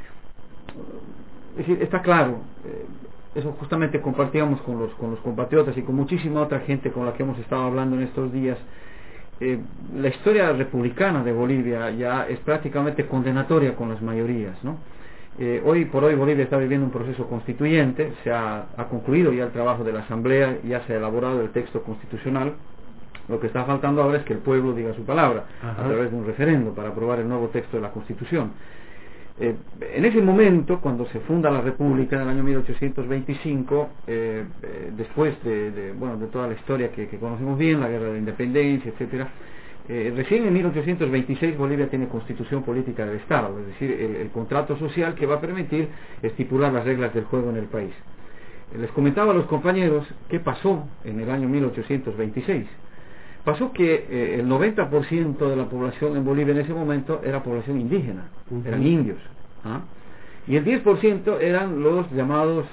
decir, está claro, eso justamente compartíamos con los compatriotas y con muchísima otra gente con la que hemos estado hablando en estos días. La historia republicana de Bolivia ya es prácticamente condenatoria con las mayorías, ¿no? Hoy por hoy Bolivia está viviendo un proceso constituyente, se ha concluido ya el trabajo de la Asamblea, ya se ha elaborado el texto constitucional. Lo que está faltando ahora es que el pueblo diga su palabra a través de un referendo para aprobar el nuevo texto de la Constitución. En ese momento, cuando se funda la República en el año 1825, después de toda la historia que conocemos bien, la Guerra de la Independencia, etcétera, recién en 1826 Bolivia tiene constitución política del Estado, es decir, el contrato social que va a permitir estipular las reglas del juego en el país. Les comentaba a los compañeros qué pasó en el año 1826. Pasó que el 90% de la población en Bolivia en ese momento era población indígena, eran indios, ¿ah? Y el 10% eran los llamados,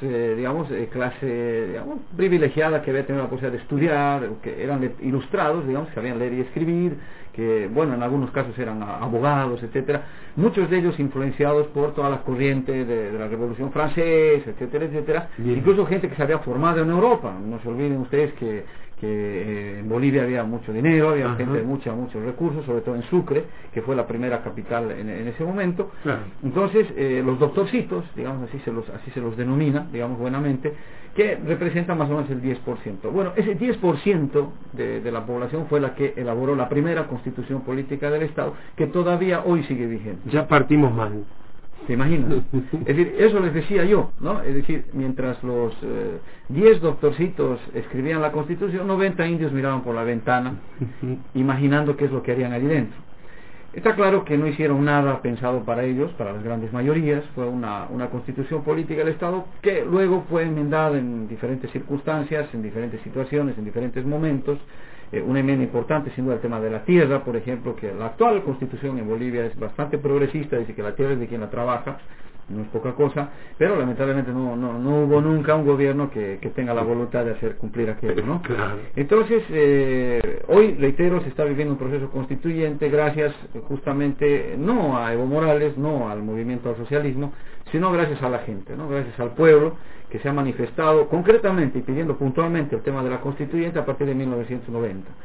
clase privilegiada, que había tenido la posibilidad de estudiar, que eran ilustrados, digamos, que sabían leer y escribir, que, bueno, en algunos casos eran abogados, etcétera. Muchos de ellos influenciados por toda la corriente de la Revolución Francesa, etcétera, etcétera. Incluso gente que se había formado en Europa. No se olviden ustedes que en Bolivia había mucho dinero, había gente de muchos recursos, sobre todo en Sucre, que fue la primera capital en ese momento. Entonces, los doctorcitos, digamos, así se los denomina, digamos buenamente, que representan más o menos el 10%. Bueno, ese 10% de la población fue la que elaboró la primera constitución política del Estado, que todavía hoy sigue vigente. Ya partimos mal. ¿Te imaginas? Es decir, eso les decía yo, ¿no? Es decir, mientras los 10 doctorcitos escribían la Constitución, 90 indios miraban por la ventana, imaginando qué es lo que harían allí dentro. Está claro que no hicieron nada pensado para ellos, para las grandes mayorías. Fue una Constitución política del Estado que luego fue enmendada en diferentes circunstancias, en diferentes situaciones, en diferentes momentos. Una enmienda importante, sin duda, el tema de la tierra, por ejemplo, que la actual Constitución en Bolivia es bastante progresista, dice que la tierra es de quien la trabaja, no es poca cosa, pero lamentablemente no hubo nunca un gobierno que tenga la voluntad de hacer cumplir aquello, ¿no? Claro. Entonces, hoy, reitero, se está viviendo un proceso constituyente gracias justamente no a Evo Morales, no al movimiento al socialismo, sino gracias a la gente, ¿no? Gracias al pueblo que se ha manifestado concretamente y pidiendo puntualmente el tema de la constituyente a partir de 1990.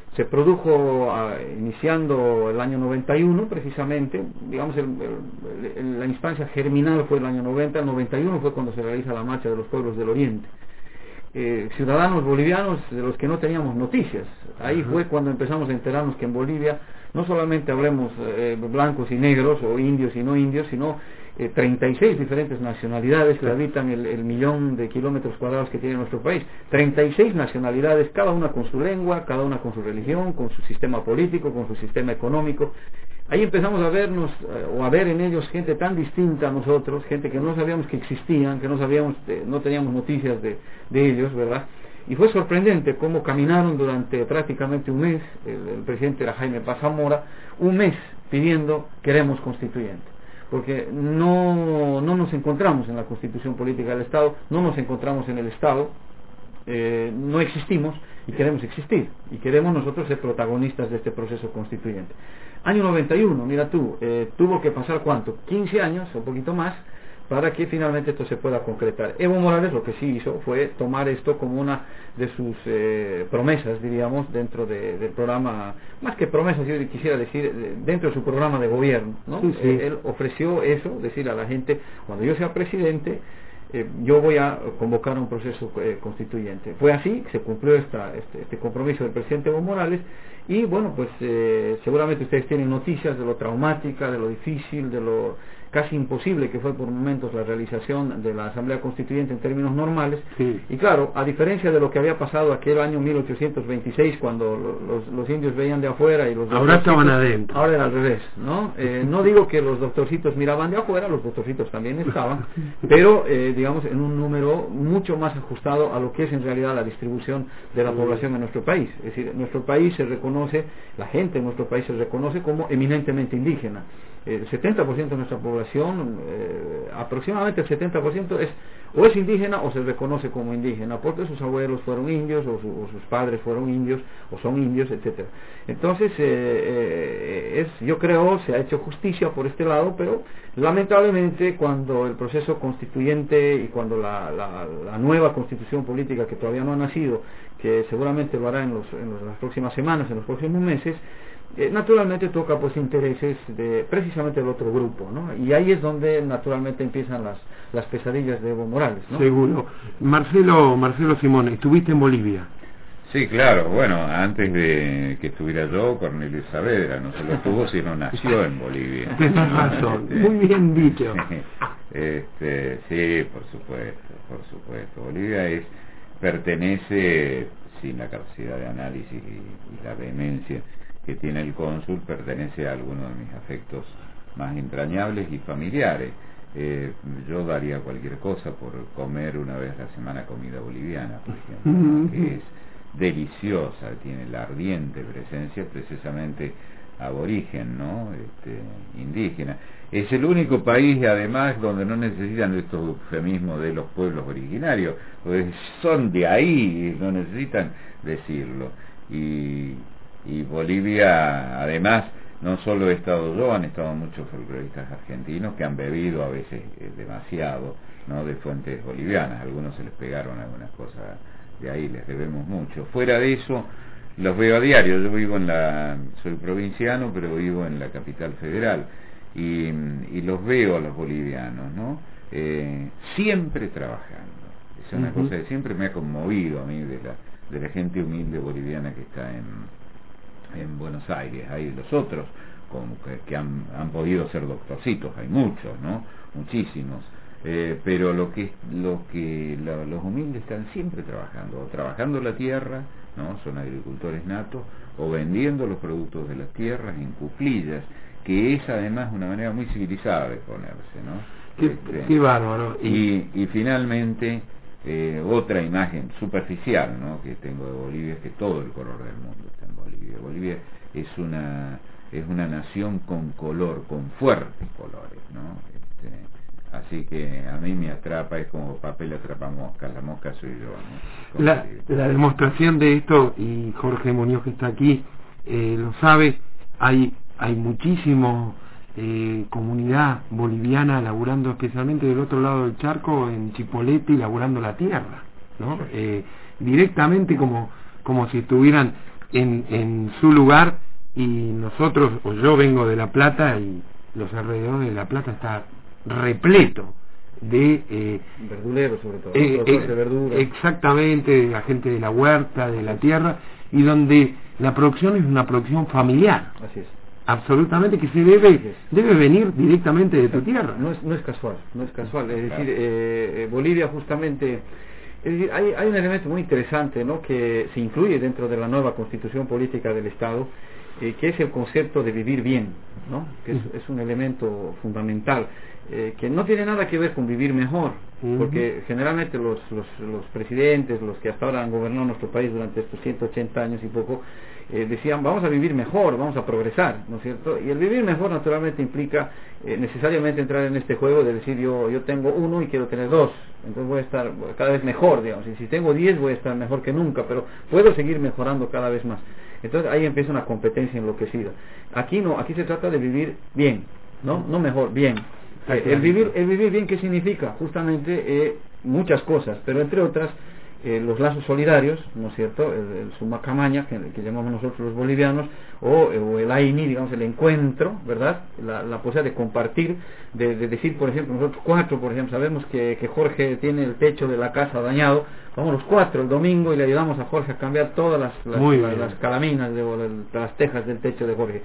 se produjo iniciando el año 91 precisamente, digamos la instancia germinal fue el año 90, el 91 fue cuando se realiza la Marcha de los Pueblos del Oriente. Ciudadanos bolivianos de los que no teníamos noticias, ahí fue cuando empezamos a enterarnos que en Bolivia no solamente hablemos blancos y negros o indios y no indios, sino 36 diferentes nacionalidades que habitan el millón de kilómetros cuadrados que tiene nuestro país, 36 nacionalidades, cada una con su lengua, cada una con su religión, con su sistema político, con su sistema económico. Ahí empezamos a vernos o a ver en ellos gente tan distinta a nosotros, gente que no sabíamos que existían, que no sabíamos, no teníamos noticias de ellos, ¿verdad? Y fue sorprendente cómo caminaron durante prácticamente un mes, el presidente era Jaime Paz Zamora, un mes pidiendo queremos constituyente, porque no nos encontramos en la constitución política del Estado, no nos encontramos en el Estado, no existimos y queremos existir, y queremos nosotros ser protagonistas de este proceso constituyente. Año 91, mira tú, tuvo que pasar ¿cuánto? 15 años, o un poquito más, para que finalmente esto se pueda concretar. Evo Morales lo que sí hizo fue tomar esto como una de sus promesas, diríamos, dentro del programa, más que promesas, yo quisiera decir, dentro de su programa de gobierno, ¿no? Sí, sí. Él ofreció eso, decir a la gente, cuando yo sea presidente, yo voy a convocar un proceso constituyente. Fue así, se cumplió este compromiso del presidente Evo Morales, y bueno, pues seguramente ustedes tienen noticias de lo traumática, de lo difícil, de lo casi imposible que fue por momentos la realización de la Asamblea Constituyente en términos normales. Sí. Y claro, a diferencia de lo que había pasado aquel año 1826, cuando los indios veían de afuera y los ahora estaban adentro. Ahora era al revés, ¿no? No digo que los doctorcitos miraban de afuera, los doctorcitos también estaban, pero digamos en un número mucho más ajustado a lo que es en realidad la distribución de la población en nuestro país. Es decir, nuestro país se reconoce, la gente en nuestro país se reconoce como eminentemente indígena. El 70% de nuestra población, aproximadamente el 70% o es indígena o se reconoce como indígena, porque sus abuelos fueron indios o sus padres fueron indios o son indios, etcétera. Entonces, yo creo se ha hecho justicia por este lado, pero lamentablemente cuando el proceso constituyente y cuando la nueva constitución política que todavía no ha nacido, que seguramente lo hará en las próximas semanas, en los próximos meses, naturalmente toca pues intereses precisamente del otro grupo, ¿no? Y ahí es donde naturalmente empiezan las pesadillas de Evo Morales, ¿no? Seguro. Marcelo Simón, ¿estuviste en Bolivia? Sí, claro, bueno, antes de que estuviera yo, Cornelio Saavedra no solo estuvo, sino nació en Bolivia. Tienes razón, muy bien dicho. Sí, por supuesto. Bolivia pertenece, sin la capacidad de análisis y la vehemencia que tiene el cónsul, pertenece a algunos de mis afectos más entrañables y familiares. Yo daría cualquier cosa por comer una vez a la semana comida boliviana, por ejemplo, que es deliciosa, tiene la ardiente presencia precisamente aborigen, ¿no? Indígena. Es el único país, además, donde no necesitan estos eufemismos de los pueblos originarios, pues son de ahí, no necesitan decirlo. Y Bolivia, además, no solo he estado yo, han estado muchos folcloristas argentinos que han bebido a veces demasiado, ¿no? De fuentes bolivianas. Algunos se les pegaron algunas cosas de ahí, les debemos mucho. Fuera de eso, los veo a diario. Yo soy provinciano, pero vivo en la capital federal, y los veo a los bolivianos, ¿no? Siempre trabajando. Es una cosa que siempre me ha conmovido a mí de la gente humilde boliviana que está en Buenos Aires. Hay los otros como que han podido ser doctorcitos, hay muchos, ¿no? Muchísimos, pero los humildes están siempre trabajando, o trabajando la tierra, ¿no? Son agricultores natos, o vendiendo los productos de las tierras en cuclillas, que es además una manera muy civilizada de ponerse, ¿no? Qué bárbaro. Y finalmente, otra imagen superficial, ¿no? Que tengo de Bolivia es que todo el color del mundo está en Bolivia. Bolivia es una nación con color, con fuertes colores, ¿no? Así que a mí me atrapa, es como papel atrapa moscas, la mosca soy yo, ¿no? La demostración de esto, y Jorge Muñoz que está aquí lo sabe, hay muchísimo comunidad boliviana laburando especialmente del otro lado del charco, en Chipolete, y laburando la tierra, ¿no? Directamente como si estuvieran en su lugar, y nosotros, o yo vengo de La Plata y los alrededores de La Plata está repleto de verduleros, sobre todo de verduras. Exactamente, de la gente de la huerta, de la tierra, y donde la producción es una producción familiar. Así es. Absolutamente, que se debe venir directamente de tu tierra. No es casual, es decir, Bolivia justamente, es decir, hay un elemento muy interesante, ¿no?, que se incluye dentro de la nueva constitución política del Estado, que es el concepto de vivir bien, ¿no?, que es un elemento fundamental, que no tiene nada que ver con vivir mejor, porque generalmente los presidentes, los que hasta ahora han gobernado nuestro país durante estos 180 años y poco, decían vamos a vivir mejor, vamos a progresar, ¿no es cierto? Y el vivir mejor naturalmente implica necesariamente entrar en este juego de decir yo tengo uno y quiero tener dos, entonces voy a estar cada vez mejor, digamos, y si tengo 10 voy a estar mejor que nunca, pero puedo seguir mejorando cada vez más. Entonces ahí empieza una competencia enloquecida. Aquí no, aquí se trata de vivir bien, no mejor, bien. El vivir bien, ¿qué significa? Justamente muchas cosas, pero entre otras los lazos solidarios, ¿no es cierto?, el sumacamaña, que llamamos nosotros los bolivianos, o el AINI, digamos, el encuentro, ¿verdad?, la posibilidad de compartir, de decir, por ejemplo, nosotros 4, por ejemplo, sabemos que Jorge tiene el techo de la casa dañado, vamos los 4 el domingo y le ayudamos a Jorge a cambiar todas las calaminas de las tejas del techo de Jorge,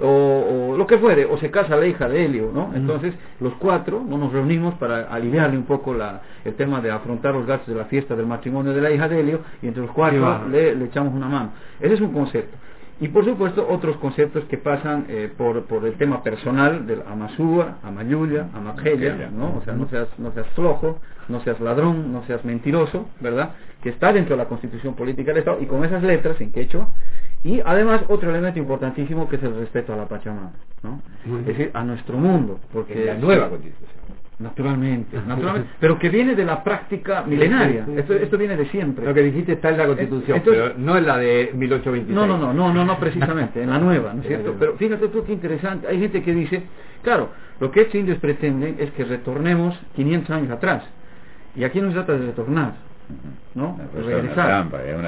o lo que fuere, o se casa la hija de Helio, ¿no? Entonces los 4 no nos reunimos para aliviarle un poco el tema de afrontar los gastos de la fiesta del matrimonio de la hija de Helio, y entre los 4 le echamos una mano. Ese es un concepto. Y por supuesto otros conceptos que pasan por el tema personal del Amasúa, Amayuya, Amaqueya, ¿no? O sea, no seas flojo, no seas ladrón, no seas mentiroso, ¿verdad?, que está dentro de la Constitución Política del Estado y con esas letras en quechua. Y además otro elemento importantísimo que es el respeto a la Pachamama, ¿no? Es decir, a nuestro mundo, porque en la nueva Constitución. Naturalmente, pero que viene de la práctica milenaria. Esto viene de siempre. Lo que dijiste está en la Constitución, pero no en la de 1826. No, precisamente, en la nueva, ¿no es cierto? Pero fíjate tú qué interesante. Hay gente que dice, claro, lo que estos indios pretenden es que retornemos 500 años atrás. Y aquí no se trata de retornar, ¿no? Regresar.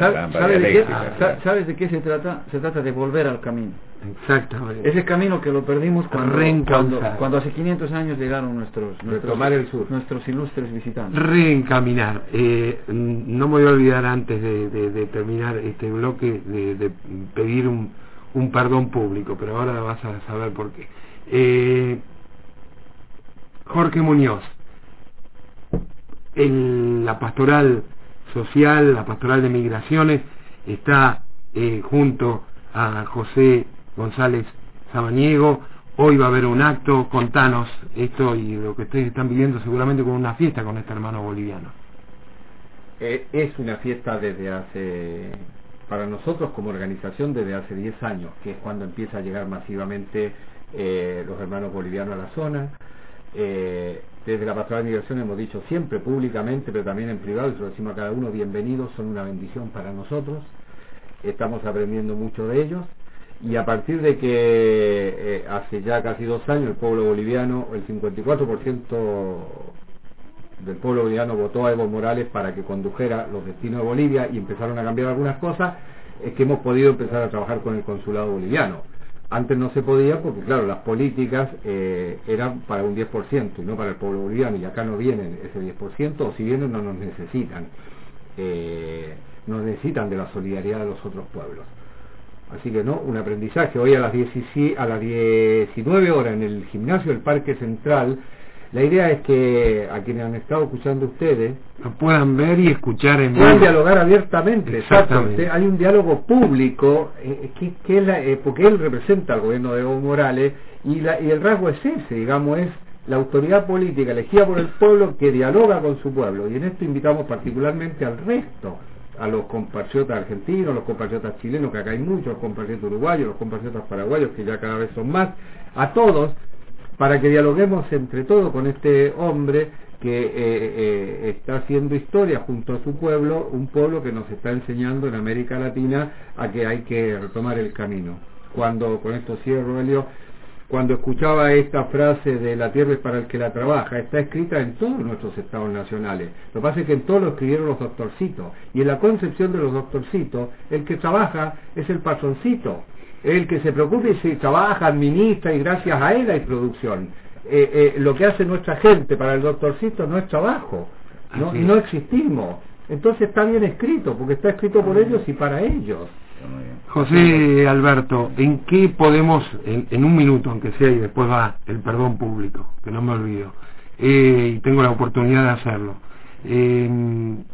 ¿Sabes de qué se trata? Se trata de volver al camino. Exactamente. Ese camino que lo perdimos cuando hace 500 años llegaron nuestros ilustres visitantes. Reencaminar. No me voy a olvidar antes de terminar este bloque de pedir un perdón público, pero ahora vas a saber por qué. Jorge Muñoz, la pastoral social, la pastoral de migraciones, está junto a José González Samaniego. Hoy va a haber un acto. Contanos esto y lo que ustedes están viviendo, seguramente con una fiesta con este hermano boliviano. Es una fiesta para nosotros como organización desde hace 10 años, que es cuando empieza a llegar masivamente los hermanos bolivianos a la zona. Desde la Pastoral de Migración hemos dicho siempre públicamente, pero también en privado, y se lo decimos a cada uno: bienvenidos, son una bendición para nosotros, estamos aprendiendo mucho de ellos. Y a partir de que hace ya casi 2 años el pueblo boliviano, el 54% del pueblo boliviano votó a Evo Morales para que condujera los destinos de Bolivia, y empezaron a cambiar algunas cosas, es que hemos podido empezar a trabajar con el consulado boliviano. Antes no se podía porque, claro, las políticas eran para un 10% y no para el pueblo boliviano, y acá no vienen ese 10%, o si vienen no nos necesitan. Nos necesitan de la solidaridad de los otros pueblos. Así que no, un aprendizaje. Hoy a las 19 horas en el gimnasio del Parque Central, la idea es que a quienes han estado escuchando ustedes lo puedan ver y escuchar en puedan dialogar abiertamente. Exactamente. Hay un diálogo público porque él representa al gobierno de Evo Morales, y el rasgo es ese, digamos, es la autoridad política elegida por el pueblo que dialoga con su pueblo, y en esto invitamos particularmente al resto, a los compatriotas argentinos, los compatriotas chilenos, que acá hay muchos, los compatriotas uruguayos, los compatriotas paraguayos, que ya cada vez son más, a todos, para que dialoguemos entre todos con este hombre que está haciendo historia junto a su pueblo, un pueblo que nos está enseñando en América Latina a que hay que retomar el camino. Con esto cierro, Helio, cuando escuchaba esta frase de la tierra es para el que la trabaja, está escrita en todos nuestros estados nacionales. Lo que pasa es que en todo lo escribieron los doctorcitos, y en la concepción de los doctorcitos, el que trabaja es el patroncito, el que se preocupa y se trabaja, administra, y gracias a él hay producción. Lo que hace nuestra gente para el doctorcito no es trabajo, ¿no? Y no existimos. Entonces está bien escrito, porque está escrito por ellos y para ellos. José Alberto, ¿en qué podemos, en un minuto aunque sea, y después va el perdón público, que no me olvido, y tengo la oportunidad de hacerlo, ¿en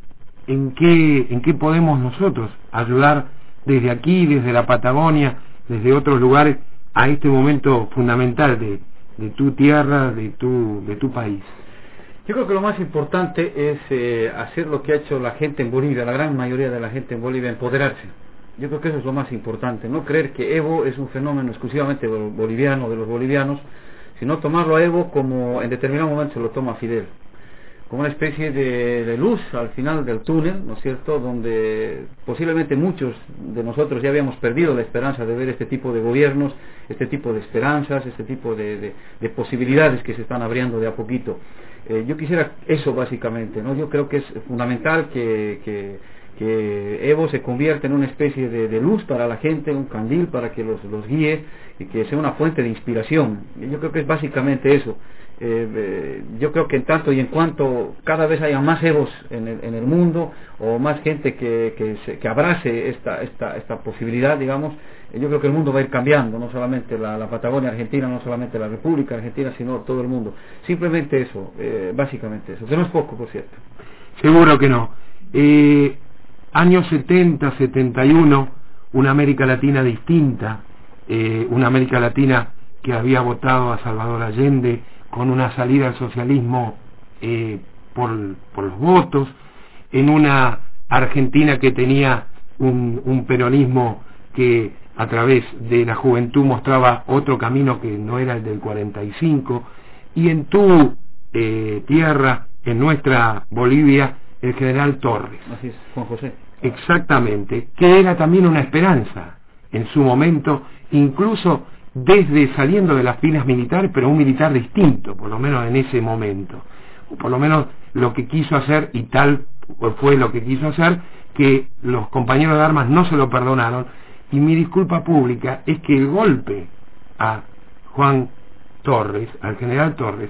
qué podemos nosotros ayudar desde aquí, desde la Patagonia, desde otros lugares, a este momento fundamental de tu tierra, de tu país? Yo creo que lo más importante es hacer lo que ha hecho la gente en Bolivia, la gran mayoría de la gente en Bolivia, empoderarse. Yo creo que eso es lo más importante, no creer que Evo es un fenómeno exclusivamente boliviano, de los bolivianos, sino tomarlo a Evo como en determinado momento se lo toma Fidel, como una especie de luz al final del túnel, ¿no es cierto?, donde posiblemente muchos de nosotros ya habíamos perdido la esperanza de ver este tipo de gobiernos, este tipo de esperanzas, este tipo de posibilidades que se están abriendo de a poquito. Yo quisiera eso básicamente, ¿no? Yo creo que es fundamental que Evo se convierta en una especie de luz para la gente, un candil para que los guíe y que sea una fuente de inspiración. Yo creo que es básicamente eso. Yo creo que en tanto y en cuanto cada vez haya más Evos en el mundo, o más gente que abrace esta posibilidad, digamos, yo creo que el mundo va a ir cambiando, no solamente la Patagonia Argentina, no solamente la República Argentina, sino todo el mundo. Simplemente eso, básicamente eso, que no es poco, por cierto. Seguro que no. Años 70, 71, una América Latina distinta, una América Latina que había votado a Salvador Allende con una salida al socialismo por los votos, en una Argentina que tenía un peronismo que a través de la juventud mostraba otro camino que no era el del 45, y en tu tierra, en nuestra Bolivia, el general Torres. Así es, Juan José. Exactamente, que era también una esperanza en su momento, incluso desde saliendo de las filas militares, pero un militar distinto, por lo menos en ese momento, o por lo menos lo que quiso hacer, y tal fue lo que quiso hacer, que los compañeros de armas no se lo perdonaron, y mi disculpa pública es que el golpe a Juan Torres, al general Torres,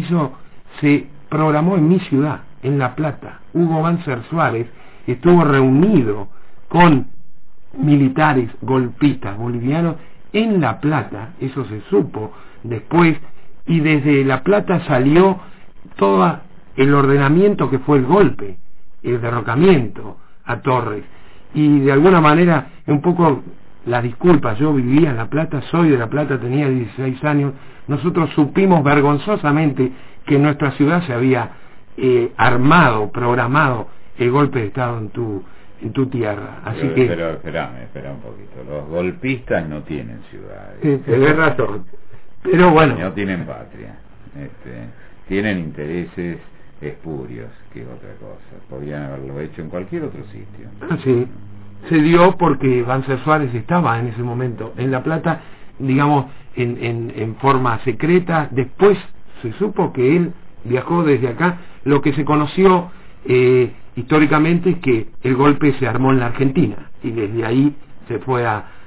se programó en mi ciudad, en La Plata. Hugo Banzer Suárez estuvo reunido con militares golpistas bolivianos en La Plata, eso se supo después, y desde La Plata salió todo el ordenamiento que fue el golpe, el derrocamiento a Torres, y de alguna manera, un poco la disculpa, yo vivía en La Plata, soy de La Plata, tenía 16 años, nosotros supimos vergonzosamente que en nuestra ciudad se había armado, programado el golpe de Estado en tu tierra, así pero espera un poquito, los golpistas no tienen ciudades. Sí, tenés razón, pero bueno. No tienen patria, tienen intereses espurios, que es otra cosa, podrían haberlo hecho en cualquier otro sitio. Sí, se dio porque Banzer Suárez estaba en ese momento en La Plata, digamos, en forma secreta. Después se supo que él viajó desde acá. Lo que se conoció históricamente es que el golpe se armó en la Argentina, y desde ahí se fue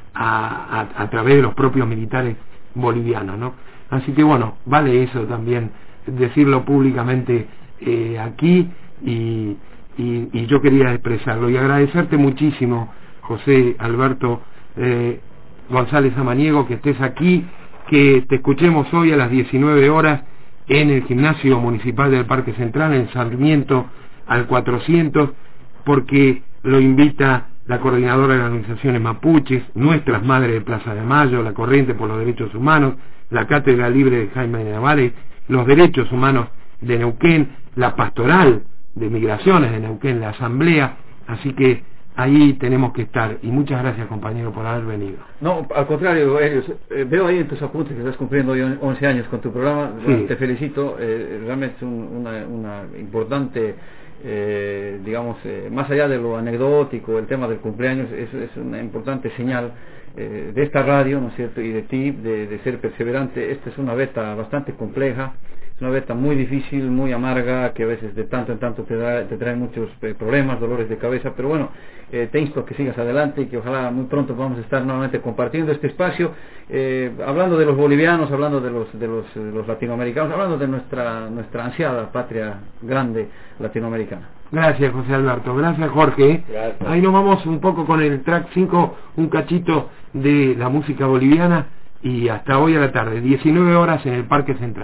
a través de los propios militares bolivianos, ¿no? Así que bueno, vale eso también, decirlo públicamente aquí, y yo quería expresarlo y agradecerte muchísimo, José Alberto González Samaniego, que estés aquí, que te escuchemos hoy a las 19 horas en el Gimnasio Municipal del Parque Central, en Sarmiento al 400, porque lo invita la Coordinadora de las Organizaciones Mapuches, Nuestras Madres de Plaza de Mayo, la Corriente por los Derechos Humanos, la Cátedra Libre de Jaime de Navales, los Derechos Humanos de Neuquén, la Pastoral de Migraciones de Neuquén, la Asamblea. Así que ahí tenemos que estar. Y muchas gracias, compañero, por haber venido. No, al contrario, Helios, veo ahí en tus apuntes que estás cumpliendo hoy 11 años con tu programa. Sí. Bueno, te felicito, realmente es una importante, digamos, más allá de lo anecdótico, el tema del cumpleaños, es una importante señal de esta radio, ¿no es cierto?, y de ti, de ser perseverante. Esta es una beta bastante compleja, es una beta muy difícil, muy amarga, que a veces de tanto en tanto te trae muchos problemas, dolores de cabeza, pero bueno, te insto a que sigas adelante y que ojalá muy pronto vamos a estar nuevamente compartiendo este espacio, hablando de los bolivianos, hablando de los latinoamericanos, hablando de nuestra ansiada patria grande latinoamericana. Gracias, José Alberto. Gracias, Jorge. Gracias. Ahí nos vamos un poco con el track 5, un cachito de la música boliviana, y hasta hoy a la tarde, 19 horas en el Parque Central.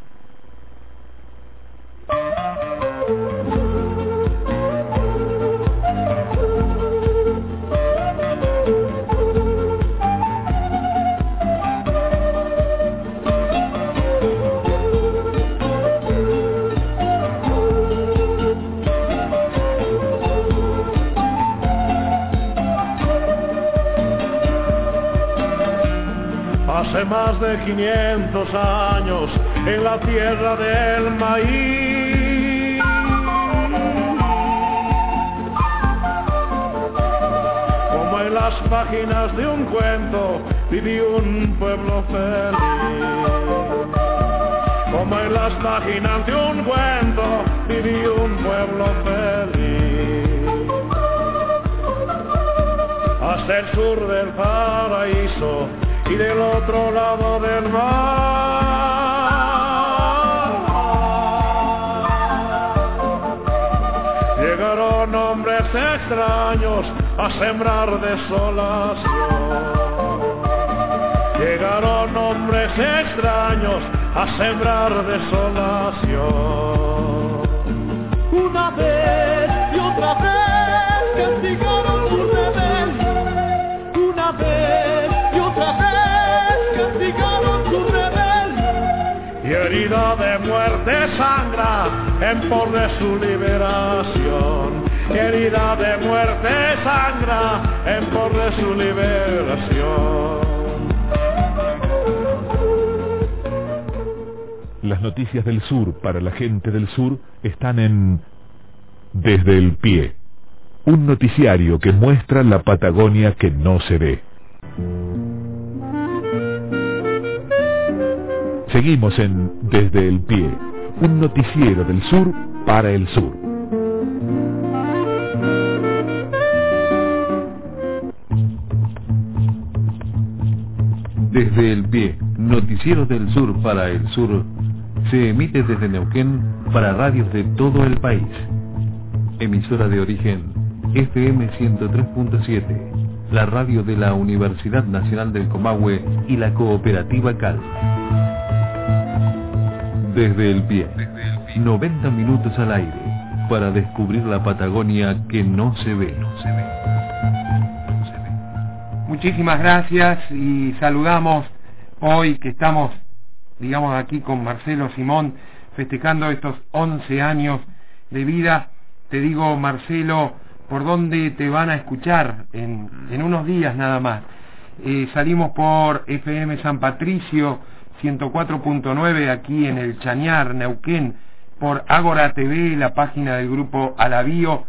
Hace más de 500 años en la tierra del maíz, como en las páginas de un cuento, viví un pueblo feliz. Como en las páginas de un cuento, viví un pueblo feliz. Hasta el sur del paraíso y del otro lado del mar llegaron hombres extraños a sembrar desolación. Llegaron hombres extraños a sembrar desolación. Una vez y otra vez castigaron su rebelión. Una vez y otra vez castigaron su rebelión. Y herida de muerte sangra en pos de su liberación. Y herida de muerte sangra en pos de su liberación. Las noticias del sur para la gente del sur están en Desde el Pie, un noticiario que muestra la Patagonia que no se ve. Seguimos en Desde el Pie, un noticiero del sur para el sur. Desde el Pie, noticiero del sur para el sur, se emite desde Neuquén para radios de todo el país. Emisora de origen FM 103.7, la radio de la Universidad Nacional del Comahue y la Cooperativa Cal. Desde el Pie, 90 minutos al aire para descubrir la Patagonia que no se ve. Muchísimas gracias y saludamos hoy que estamos, digamos, aquí con Marcelo Simón festejando estos 11 años de vida. Te digo, Marcelo, por dónde te van a escuchar en unos días nada más. Salimos por FM San Patricio 104.9 aquí en el Chañar, Neuquén, por Ágora TV, la página del grupo Alavío,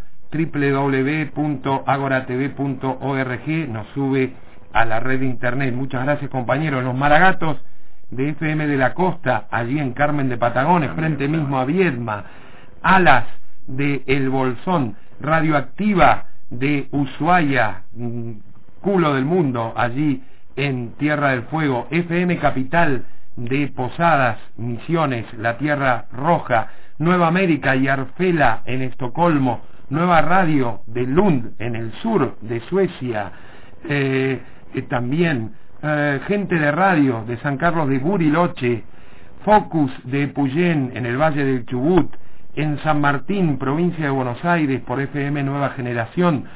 www.agoratv.org, nos sube a la red de internet. Muchas gracias, compañeros. Los Maragatos de FM de la Costa, allí en Carmen de Patagones, frente mismo a Viedma. Alas de El Bolsón, Radioactiva de Ushuaia, culo del mundo, allí en Tierra del Fuego. FM Capital de Posadas, Misiones, la Tierra Roja. Nueva América y Arfela en Estocolmo. Nueva Radio de Lund en el sur de Suecia. También gente de radio de San Carlos de Buriloche. Focus de Puyén en el Valle del Chubut. En San Martín, provincia de Buenos Aires, por FM Nueva Generación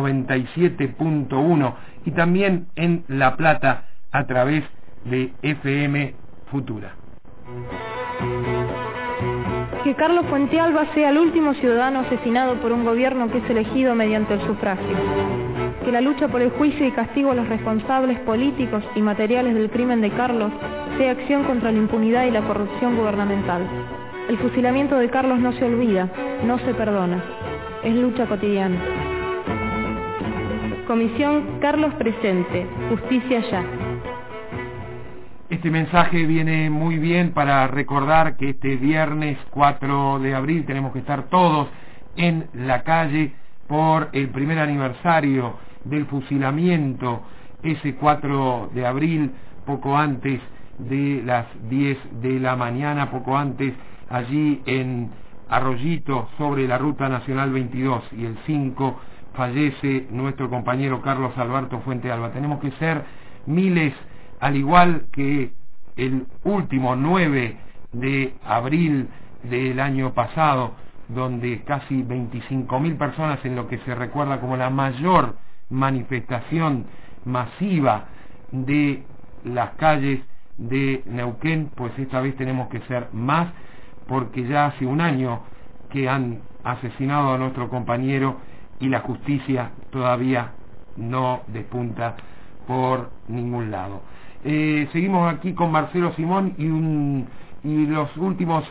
97.1, y también en La Plata a través de FM Futura. que Carlos Fuentealba sea el último ciudadano asesinado por un gobierno que es elegido mediante el sufragio. Que la lucha por el juicio y castigo a los responsables políticos y materiales del crimen de Carlos sea acción contra la impunidad y la corrupción gubernamental. El fusilamiento de Carlos no se olvida, no se perdona. Es lucha cotidiana. Comisión Carlos Presente, Justicia Ya. Este mensaje viene muy bien para recordar que este viernes 4 de abril tenemos que estar todos en la calle por el primer aniversario del fusilamiento, ese 4 de abril, poco antes de las 10 de la mañana, poco antes, allí en Arroyito, sobre la Ruta Nacional 22, y el 5 fallece nuestro compañero Carlos Alberto Fuentealba. Tenemos que ser miles, al igual que el último 9 de abril del año pasado, donde casi 25.000 personas, en lo que se recuerda como la mayor manifestación masiva de las calles de Neuquén, pues esta vez tenemos que ser más, porque ya hace un año que han asesinado a nuestro compañero y la justicia todavía no despunta por ningún lado. Seguimos aquí con Marcelo Simón y los últimos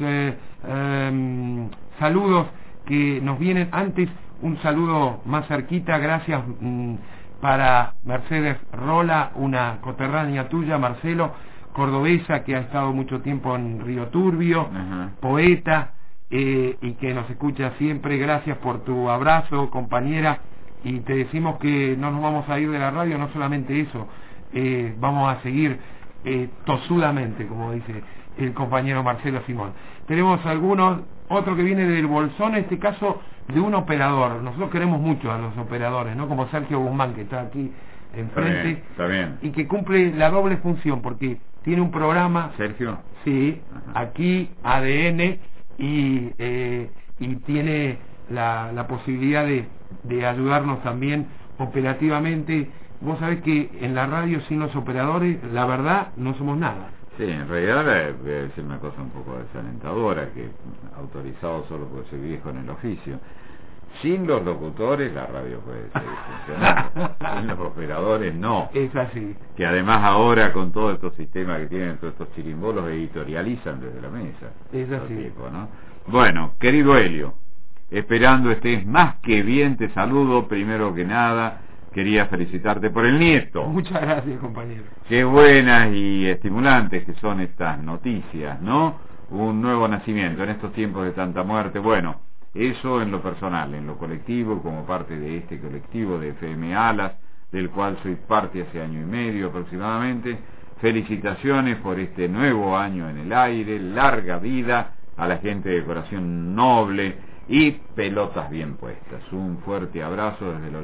saludos que nos vienen. Antes, un saludo más cerquita, gracias para Mercedes Rola, una coterránea tuya, Marcelo, cordobesa, que ha estado mucho tiempo en Río Turbio, poeta, y que nos escucha siempre. Gracias por tu abrazo, compañera, y te decimos que no nos vamos a ir de la radio, no solamente eso, vamos a seguir tosudamente, como dice el compañero Marcelo Simón. Tenemos otro que viene del Bolsón, en este caso de un operador. Nosotros queremos mucho a los operadores, ¿no? Como Sergio Guzmán, que está aquí enfrente, está bien. Y que cumple la doble función, porque tiene un programa, Sergio, sí, aquí ADN, y tiene la posibilidad de ayudarnos también operativamente. Vos sabés que en la radio sin los operadores, la verdad, no somos nada. Sí, en realidad voy a decir una cosa un poco desalentadora, que autorizado solo por ser viejo en el oficio. Sin los locutores la radio puede seguir funcionando, sin los operadores no. Es así. Que además ahora con todos estos sistemas que tienen, todos estos chirimbolos, editorializan desde la mesa. Es así. Tipos, ¿no? Bueno, querido Helio, esperando estés más que bien, te saludo. Primero que nada, quería felicitarte por el nieto. Muchas gracias, compañero. Qué buenas y estimulantes que son estas noticias, ¿no? Un nuevo nacimiento en estos tiempos de tanta muerte. Bueno, eso en lo personal. En lo colectivo, como parte de este colectivo de FM Alas, del cual soy parte hace año y medio aproximadamente, felicitaciones por este nuevo año en el aire, larga vida a la gente de corazón noble y pelotas bien puestas. Un fuerte abrazo desde el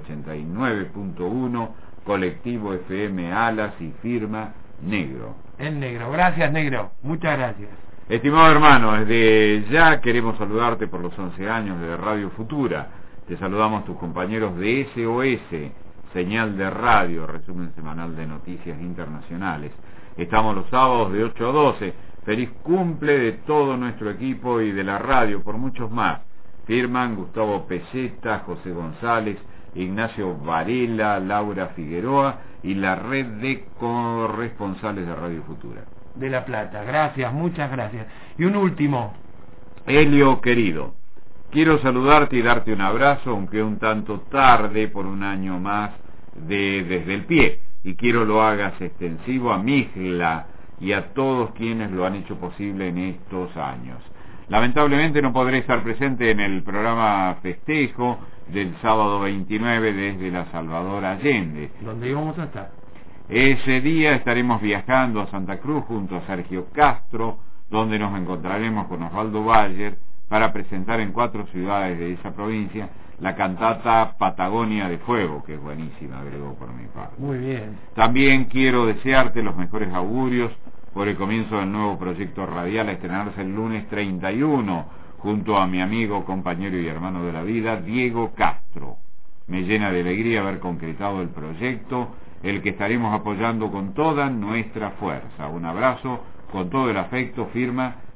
89.1, colectivo FM Alas y firma Negro. El Negro, gracias Negro, muchas gracias. Estimado hermano, desde ya queremos saludarte por los 11 años de Radio Futura. Te saludamos tus compañeros de SOS, señal de radio, resumen semanal de noticias internacionales. Estamos los sábados de 8 a 12. Feliz cumple de todo nuestro equipo y de la radio por muchos más. Firman Gustavo Peseta, José González, Ignacio Varela, Laura Figueroa y la red de corresponsales de Radio Futura de La Plata. Gracias, muchas gracias. Y un último. Helio querido, quiero saludarte y darte un abrazo, aunque un tanto tarde, por un año más desde el pie, y quiero lo hagas extensivo a Migla y a todos quienes lo han hecho posible en estos años. Lamentablemente no podré estar presente en el programa festejo del sábado 29 desde la Salvador Allende. ¿Dónde íbamos a estar? Ese día estaremos viajando a Santa Cruz junto a Sergio Castro, donde nos encontraremos con Osvaldo Bayer para presentar en 4 ciudades de esa provincia la cantata Patagonia de Fuego, que es buenísima, agregó por mi parte. Muy bien. También quiero desearte los mejores augurios por el comienzo del nuevo proyecto radial a estrenarse el lunes 31, junto a mi amigo, compañero y hermano de la vida, Diego Castro. Me llena de alegría haber concretado el proyecto, el que estaremos apoyando con toda nuestra fuerza. Un abrazo con todo el afecto, firma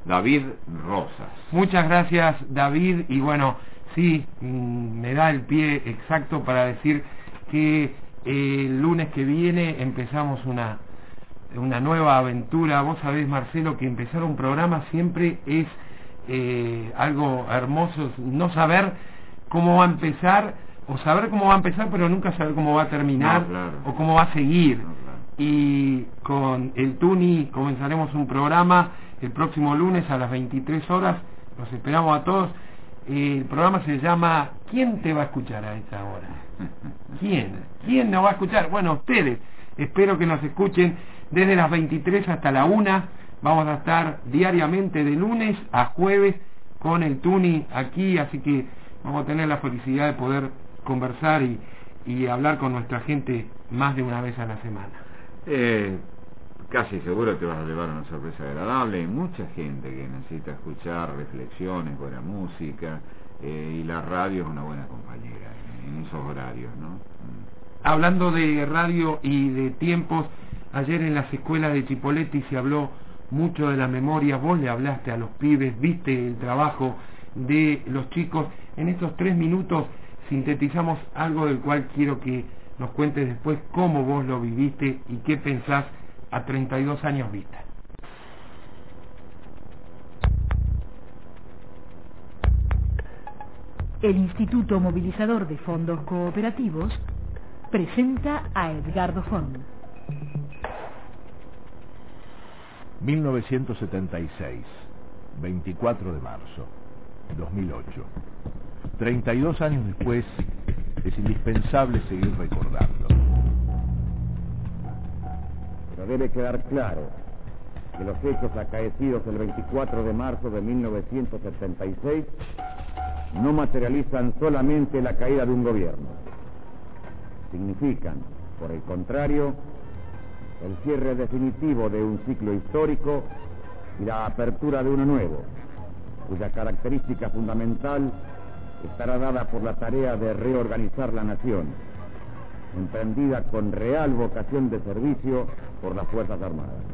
David Rosas. Muchas gracias, David, y bueno, sí, me da el pie exacto para decir que el lunes que viene empezamos una nueva aventura. Vos sabés, Marcelo, que empezar un programa siempre es algo hermoso, no saber cómo va a empezar, o saber cómo va a empezar, pero nunca saber cómo va a terminar, No, claro. o cómo va a seguir. No, claro. Y con el Tuni comenzaremos un programa el próximo lunes a las 23 horas, los esperamos a todos. El programa se llama ¿Quién te va a escuchar a esta hora? ¿Quién nos va a escuchar? Bueno, ustedes. Espero que nos escuchen desde las 23 hasta la 1. Vamos a estar diariamente de lunes a jueves con el Tuni aquí, así que vamos a tener la felicidad de poder conversar y hablar con nuestra gente más de una vez a la semana. Casi seguro te vas a llevar una sorpresa agradable. Hay mucha gente que necesita escuchar reflexiones, buena música, y la radio es una buena compañera en esos horarios, ¿no? Hablando de radio y de tiempos, ayer en las escuelas de Chipoleti se habló mucho de la memoria. Vos le hablaste a los pibes, viste el trabajo de los chicos. En estos 3 minutos sintetizamos algo del cual quiero que nos cuentes después cómo vos lo viviste y qué pensás a 32 años vista. El Instituto Movilizador de Fondos Cooperativos presenta a Edgardo Font. 1976, 24 de marzo, 2008. 32 años después, es indispensable seguir recordando. Pero debe quedar claro que los hechos acaecidos el 24 de marzo de 1976 no materializan solamente la caída de un gobierno. Significan, por el contrario, el cierre definitivo de un ciclo histórico y la apertura de uno nuevo, cuya característica fundamental estará dada por la tarea de reorganizar la nación, emprendida con real vocación de servicio por las Fuerzas Armadas.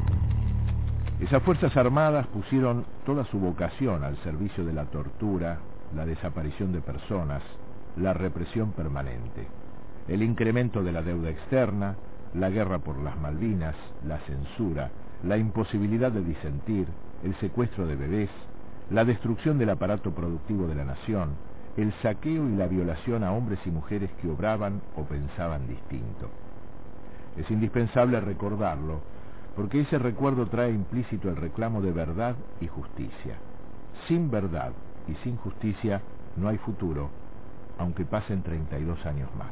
Esas Fuerzas Armadas pusieron toda su vocación al servicio de la tortura, la desaparición de personas, la represión permanente, el incremento de la deuda externa, la guerra por las Malvinas, la censura, la imposibilidad de disentir, el secuestro de bebés, la destrucción del aparato productivo de la nación, el saqueo y la violación a hombres y mujeres que obraban o pensaban distinto. Es indispensable recordarlo, porque ese recuerdo trae implícito el reclamo de verdad y justicia. Sin verdad y sin justicia no hay futuro, aunque pasen 32 años más.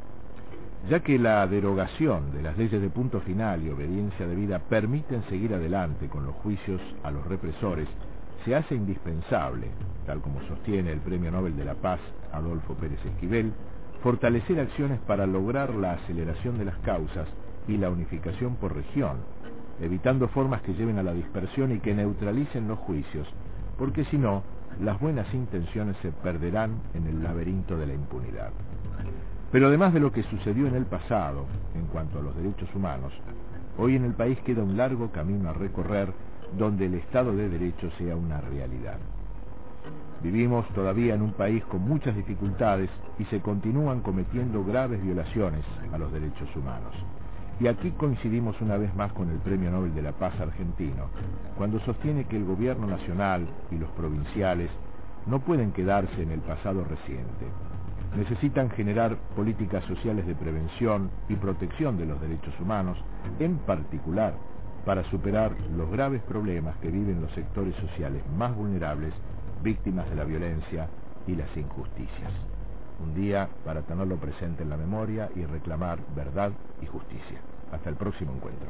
Ya que la derogación de las leyes de punto final y obediencia debida permiten seguir adelante con los juicios a los represores, se hace indispensable, tal como sostiene el Premio Nobel de la Paz Adolfo Pérez Esquivel, fortalecer acciones para lograr la aceleración de las causas y la unificación por región, evitando formas que lleven a la dispersión y que neutralicen los juicios, porque si no, las buenas intenciones se perderán en el laberinto de la impunidad. Pero además de lo que sucedió en el pasado, en cuanto a los derechos humanos, hoy en el país queda un largo camino a recorrer donde el Estado de Derecho sea una realidad. Vivimos todavía en un país con muchas dificultades y se continúan cometiendo graves violaciones a los derechos humanos. Y aquí coincidimos una vez más con el Premio Nobel de la Paz argentino, cuando sostiene que el gobierno nacional y los provinciales no pueden quedarse en el pasado reciente. Necesitan generar políticas sociales de prevención y protección de los derechos humanos, en particular para superar los graves problemas que viven los sectores sociales más vulnerables, víctimas de la violencia y las injusticias. Un día para tenerlo presente en la memoria y reclamar verdad y justicia. Hasta el próximo encuentro.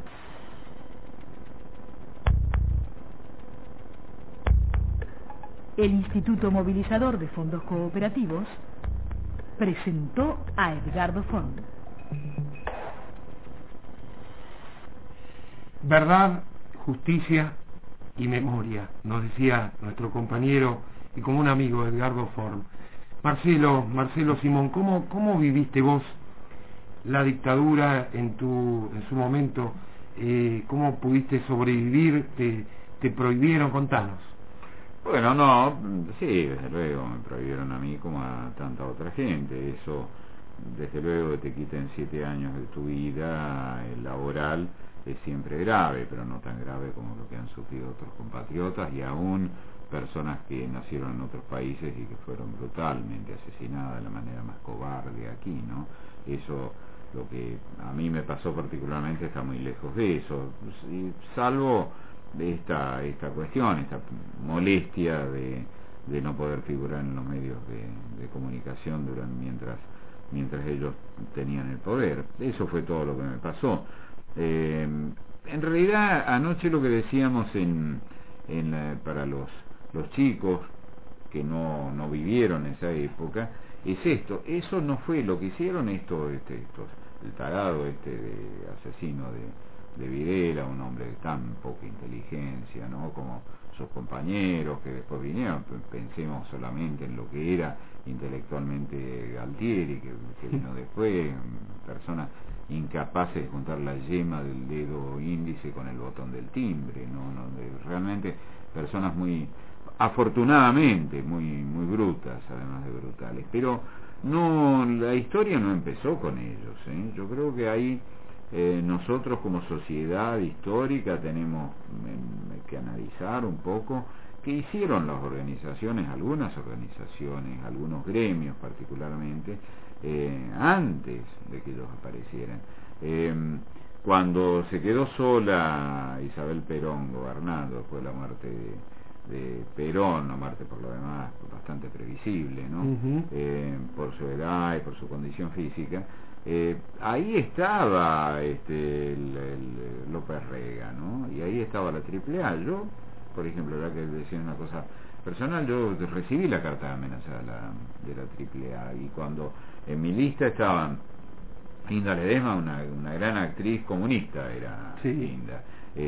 El Instituto Movilizador de Fondos Cooperativos presentó a Edgardo Font. Verdad, justicia y memoria, nos decía nuestro compañero y como un amigo Edgardo Font. Marcelo Simón, ¿cómo viviste vos la dictadura en su momento? ¿Cómo pudiste sobrevivir? te prohibieron? Contanos. Bueno, no, sí, desde luego, me prohibieron a mí como a tanta otra gente. Eso, desde luego, que te quiten 7 años de tu vida laboral es siempre grave, pero no tan grave como lo que han sufrido otros compatriotas y aún personas que nacieron en otros países y que fueron brutalmente asesinadas de la manera más cobarde aquí, ¿no? Eso, lo que a mí me pasó particularmente, está muy lejos de eso, salvo esta cuestión, esta molestia de no poder figurar en los medios de comunicación mientras ellos tenían el poder. Eso fue todo lo que me pasó. En realidad, anoche lo que decíamos para los chicos que no vivieron esa época es esto. Eso no fue lo que hicieron el tarado de asesino de Videla, un hombre de tan poca inteligencia, ¿no?, como sus compañeros que después vinieron. Pensemos solamente en lo que era intelectualmente Galtieri, que vino después, personas incapaces de juntar la yema del dedo índice con el botón del timbre, realmente personas muy, afortunadamente, muy brutas, además de brutales. Pero no, la historia no empezó con ellos, ¿eh? Yo creo que ahí nosotros como sociedad histórica tenemos que analizar un poco qué hicieron las organizaciones, algunas organizaciones, algunos gremios particularmente, antes de que ellos aparecieran. Cuando se quedó sola Isabel Perón gobernando después de la muerte de Perón, una muerte por lo demás bastante previsible, ¿no? Por su edad y por su condición física, ahí estaba López Rega, ¿no? Y ahí estaba la AAA. Yo, por ejemplo, ya que decía una cosa personal, yo recibí la carta de amenaza de la AAA, y cuando en mi lista estaban Linda Ledesma, una gran actriz comunista, era Linda,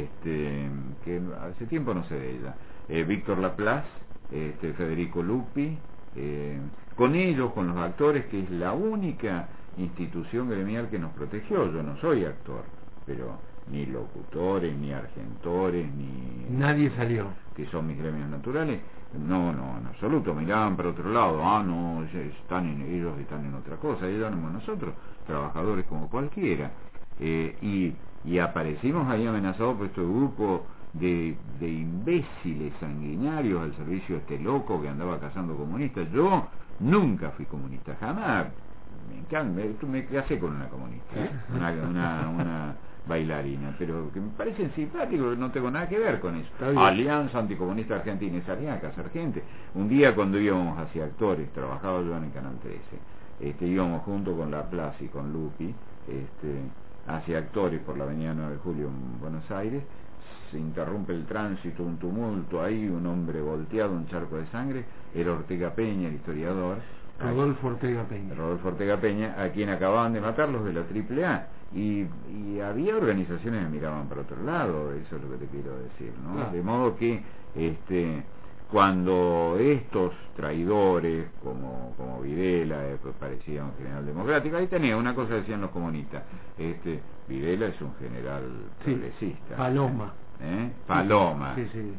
que hace tiempo no sé de ella, Víctor Laplace, Federico Lupi, con ellos, con los actores, que es la única institución gremial que nos protegió. Yo no soy actor, pero ni locutores, ni argentores, ni... Nadie salió. Que son mis gremios naturales. No, en absoluto. Miraban para otro lado. No, ellos están en otra cosa. Ellos éramos nosotros, trabajadores como cualquiera. Y aparecimos ahí amenazados por este grupo de imbéciles sanguinarios al servicio de este loco que andaba cazando comunistas. Yo nunca fui comunista, jamás. Me casé con una comunista, una bailarina, pero que me parecen simpáticos, no tengo nada que ver con eso. Alianza Anticomunista Argentina, es Alianza Argentina. Un día cuando íbamos hacia actores, trabajaba yo en el Canal 13, íbamos junto con Laplace y con Lupi, hacia actores por la avenida 9 de Julio en Buenos Aires. Se interrumpe el tránsito, un tumulto ahí, un hombre volteado, un charco de sangre. Era Ortega Peña, el historiador. Rodolfo Ortega Peña, a quien acababan de matar los de la AAA, y había organizaciones que miraban para otro lado. Eso es lo que te quiero decir, ¿no? Claro. De modo que cuando estos traidores como Videla, después parecía un general democrático, ahí tenía una cosa que decían los comunistas, Videla es un general progresista. Paloma. Paloma. Sí.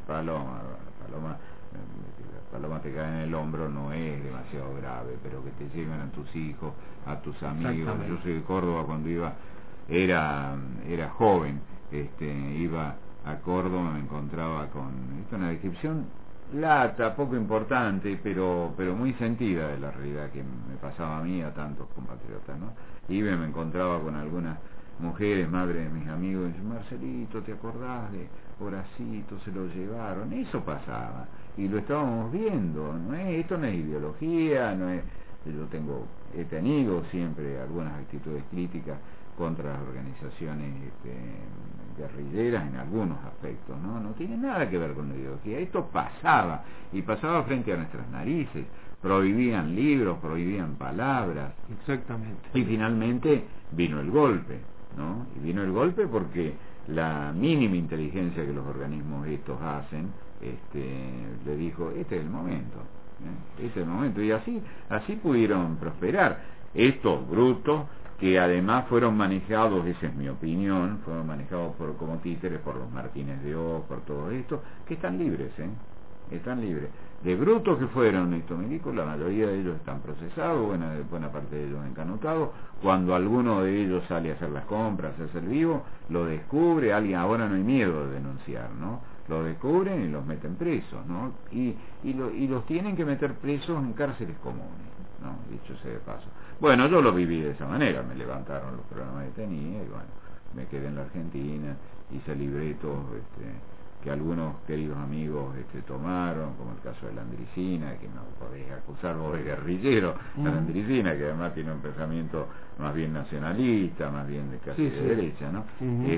Paloma te cae en el hombro, no es demasiado grave, pero que te lleguen a tus hijos, a tus amigos. Yo soy de Córdoba, cuando era joven, iba a Córdoba, me encontraba con una descripción lata, poco importante, pero muy sentida de la realidad que me pasaba a mí y a tantos compatriotas, ¿no? Iba y me encontraba con algunas mujeres, madres de mis amigos, y dicen: Marcelito, ¿te acordás de Horacito? Se lo llevaron. Eso pasaba y lo estábamos viendo, ¿no? Esto no es ideología, no es... he tenido siempre algunas actitudes críticas contra las organizaciones guerrilleras en algunos aspectos, no tiene nada que ver con la ideología. Esto pasaba, y pasaba frente a nuestras narices. Prohibían libros, prohibían palabras. Exactamente. Y finalmente vino el golpe, ¿no? Y vino el golpe porque la mínima inteligencia que los organismos estos hacen, le dijo: este es el momento, este es el momento. Y así pudieron prosperar estos brutos que además fueron manejados, esa es mi opinión, fueron manejados como títeres por los Martínez de Oz, por todo esto, que están libres, están libres. De brutos que fueron estos milicos, la mayoría de ellos están procesados, buena parte de ellos encanutados. Cuando alguno de ellos sale a hacer las compras, a hacer el vivo, lo descubre alguien, ahora no hay miedo de denunciar, ¿no? Lo descubren y los meten presos, ¿no? Y los tienen que meter presos en cárceles comunes, ¿no? Dicho sea de paso. Bueno, yo lo viví de esa manera, me levantaron los programas que tenía y bueno, me quedé en la Argentina, hice libretos que algunos queridos amigos tomaron, como el caso de la Landricina, que no podés acusar vos de guerrillero, la Landricina, que además tiene un pensamiento más bien nacionalista, más bien de casi de derecha, ¿no?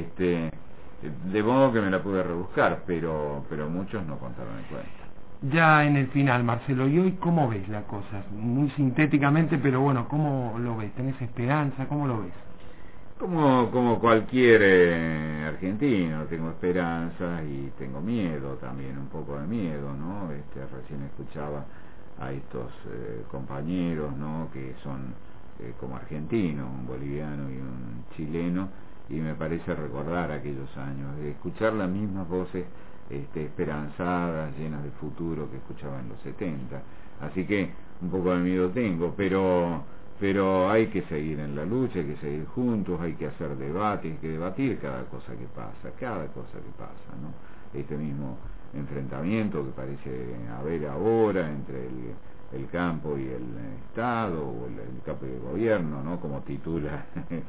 De modo que me la pude rebuscar, pero muchos no contaron el cuento. Ya en el final, Marcelo, ¿y hoy cómo ves la cosa? Muy sintéticamente, pero bueno, ¿cómo lo ves? ¿Tenés esperanza? ¿Cómo lo ves? Como cualquier argentino, tengo esperanzas y tengo miedo también, un poco de miedo, ¿no? Recién escuchaba a estos compañeros, ¿no? Que son como argentinos, un boliviano y un chileno, y me parece recordar aquellos años, de escuchar las mismas voces esperanzadas, llenas de futuro que escuchaba en los 70. Así que un poco de miedo tengo, pero hay que seguir en la lucha, hay que seguir juntos, hay que hacer debates, hay que debatir cada cosa que pasa, ¿no? Este mismo enfrentamiento que parece haber ahora entre el campo y el Estado, o el campo y el gobierno, ¿no? Como titula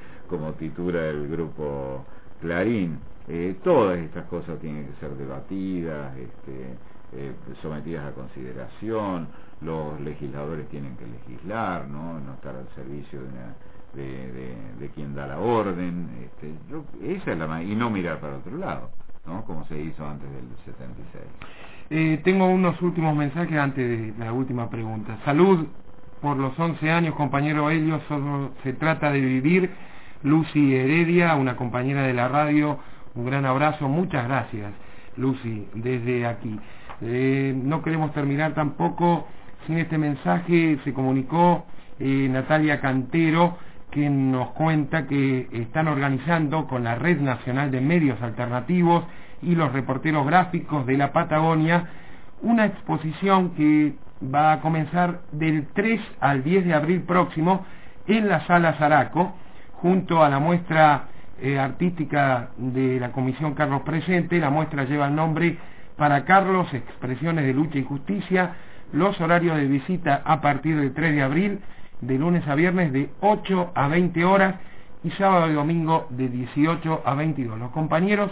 el grupo Clarín. Todas estas cosas tienen que ser debatidas, sometidas a consideración. Los legisladores tienen que legislar, no estar al servicio de quien da la orden. Esa es y no mirar para otro lado, ¿no? Como se hizo antes del 76. Tengo unos últimos mensajes antes de la última pregunta. Salud por los 11 años, compañero Helios, solo se trata de vivir. Lucy Heredia, una compañera de la radio, un gran abrazo, muchas gracias, Lucy, desde aquí. No queremos terminar tampoco sin este mensaje. Se comunicó Natalia Cantero, que nos cuenta que están organizando con la Red Nacional de Medios Alternativos y los reporteros gráficos de la Patagonia una exposición que va a comenzar del 3 al 10 de abril próximo en la Sala Zaraco, junto a la muestra artística de la Comisión Carlos Presente. La muestra lleva el nombre Para Carlos, Expresiones de Lucha y Justicia. Los horarios de visita a partir del 3 de abril, de lunes a viernes de 8 a 20 horas y sábado y domingo de 18 a 22. Los compañeros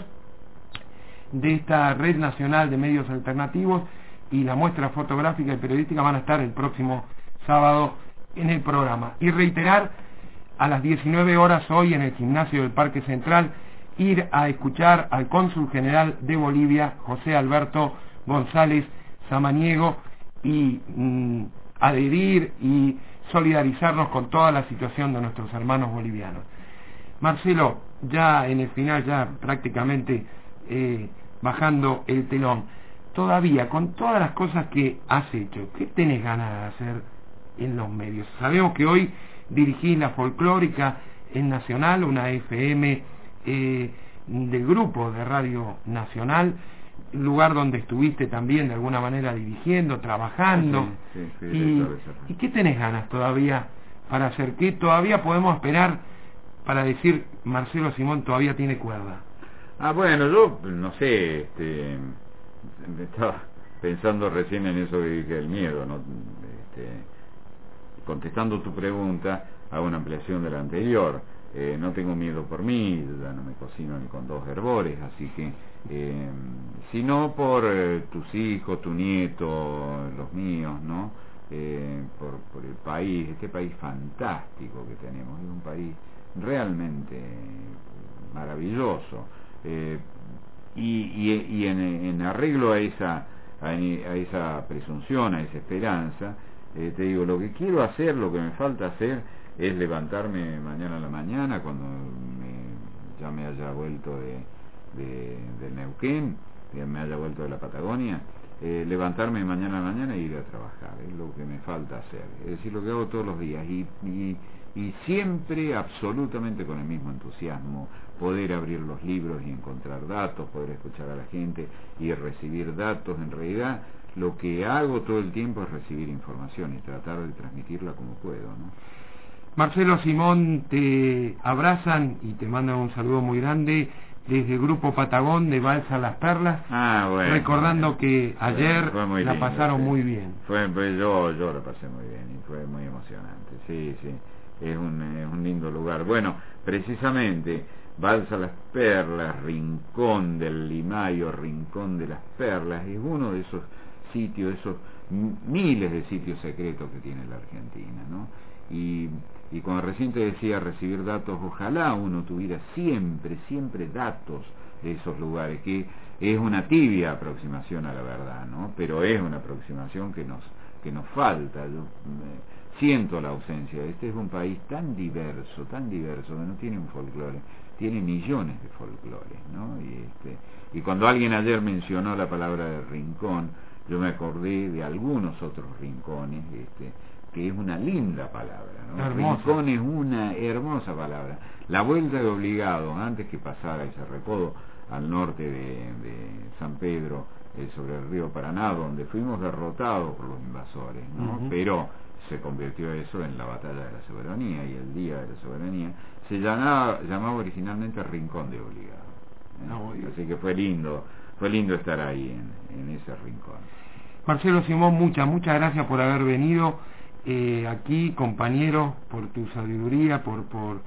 de esta Red Nacional de Medios Alternativos y la muestra fotográfica y periodística van a estar el próximo sábado en el programa. Y reiterar, a las 19 horas hoy en el gimnasio del Parque Central, ir a escuchar al cónsul general de Bolivia, José Alberto González Samaniego, y adherir y solidarizarnos con toda la situación de nuestros hermanos bolivianos. Marcelo, ya en el final, ya prácticamente bajando el telón, todavía con todas las cosas que has hecho, ¿qué tenés ganas de hacer en los medios? Sabemos que hoy dirigís la folclórica en Nacional, una FM del grupo de Radio Nacional, lugar donde estuviste también de alguna manera dirigiendo, trabajando. ¿Y qué tenés ganas todavía para hacer? ¿Qué todavía podemos esperar para decir Marcelo Simón todavía tiene cuerda? Bueno, yo no sé, me estaba pensando recién en eso que dije del miedo, ¿no? Contestando tu pregunta, hago una ampliación de la anterior. No tengo miedo por mí, ya no me cocino ni con 2 hervores, así que sino por tus hijos, tu nieto, los míos, ¿no? Por el país, este país fantástico que tenemos, es un país realmente maravilloso, y en arreglo a esa presunción, a esa esperanza, te digo, lo que quiero hacer, lo que me falta hacer es levantarme mañana a la mañana cuando ya me haya vuelto de Neuquén, ya me haya vuelto de la Patagonia, levantarme mañana a mañana e ir a trabajar, es lo que me falta hacer, es decir, lo que hago todos los días, y siempre absolutamente con el mismo entusiasmo, poder abrir los libros y encontrar datos, poder escuchar a la gente y recibir datos. En realidad lo que hago todo el tiempo es recibir información y tratar de transmitirla como puedo, ¿no? Marcelo, Simón, te abrazan y te mandan un saludo muy grande desde el Grupo Patagón de Balsa Las Perlas, bueno, recordando que ayer fue la lindo, pasaron sí. muy bien. Yo la pasé muy bien y fue muy emocionante, sí, es un lindo lugar. Bueno, precisamente Balsa Las Perlas, Rincón del Limayo, Rincón de las Perlas, es uno de esos sitios, esos miles de sitios secretos que tiene la Argentina, ¿no? Y cuando recién te decía recibir datos, ojalá uno tuviera siempre datos de esos lugares, que es una tibia aproximación a la verdad, ¿no? Pero es una aproximación que nos falta. Yo siento la ausencia. Este es un país tan diverso, que no tiene un folclore, tiene millones de folclores, ¿no? Y cuando alguien ayer mencionó la palabra de rincón, yo me acordé de algunos otros rincones, que es una linda palabra, ¿no? Rincón es una hermosa palabra. La vuelta de Obligado, antes que pasara ese recodo al norte de San Pedro, sobre el río Paraná, donde fuimos derrotados por los invasores, ¿no? Pero se convirtió eso en la batalla de la soberanía, y el día de la soberanía se llamaba originalmente Rincón de Obligado, así que fue lindo estar ahí en ese rincón. Marcelo, Simón, muchas gracias por haber venido aquí, compañero, por tu sabiduría, por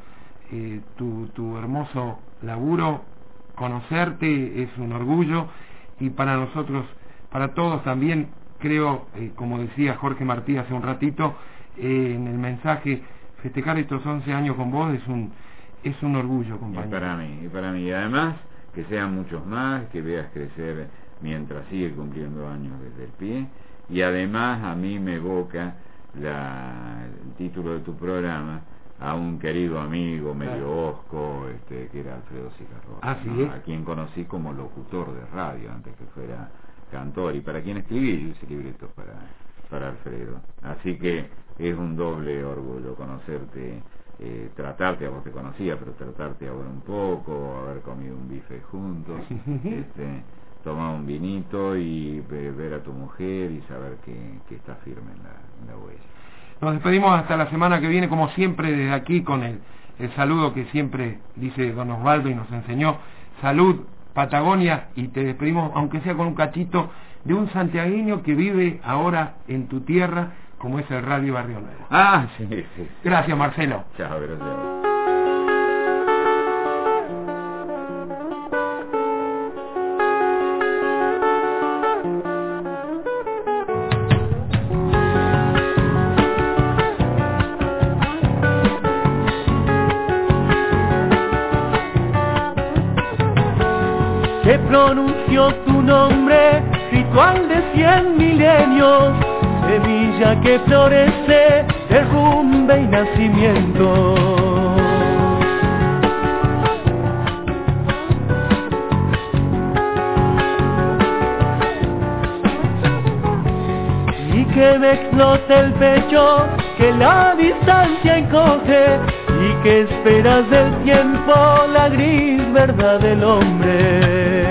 tu hermoso laburo. Conocerte es un orgullo, y para nosotros, para todos también, creo, como decía Jorge Martí hace un ratito en el mensaje, festejar estos 11 años con vos es un orgullo, compañero. Y para mí, y además que sean muchos más, que veas crecer mientras sigue cumpliendo años desde el pie, y además a mí me evoca el título de tu programa a un querido amigo medio hosco, que era Alfredo Cigarrosa, ¿no? A quien conocí como locutor de radio antes que fuera cantor, y para quien escribí, yo hice libretos para Alfredo, así que es un doble orgullo conocerte, tratarte, a vos te conocía, pero tratarte ahora un poco, haber comido un bife juntos, tomar un vinito y ver a tu mujer y saber que está firme en la huella. Nos despedimos hasta la semana que viene, como siempre, desde aquí con el saludo que siempre dice don Osvaldo y nos enseñó. Salud, Patagonia, y te despedimos, aunque sea con un cachito de un santiagueño que vive ahora en tu tierra, como es el Radio Barrio Nuevo. Sí. Gracias, Marcelo. Chao, gracias. Que pronunció tu nombre, ritual de 100 milenios, semilla que florece, derrumbe y nacimiento. Y que me explote el pecho, que la distancia encoge, y que esperas del tiempo la gris verdad del hombre.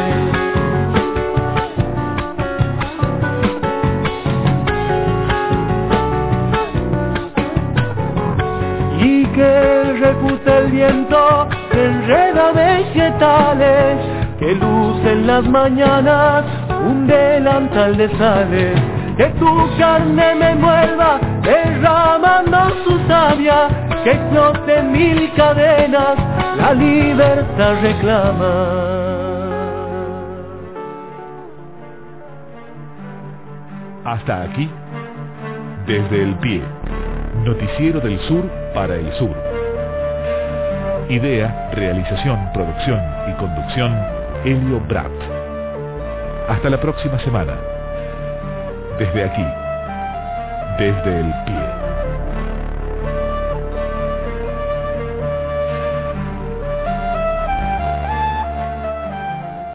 Y que reputa el viento, que enreda vegetales, que luce en las mañanas un delantal de sales. Que tu carne me envuelva, derramando su savia, que explote mil cadenas, la libertad reclama. Hasta aquí, Desde el Pie, noticiero del sur para el sur. Idea, realización, producción y conducción, Helio Brat. Hasta la próxima semana. Desde aquí, Desde el Pie.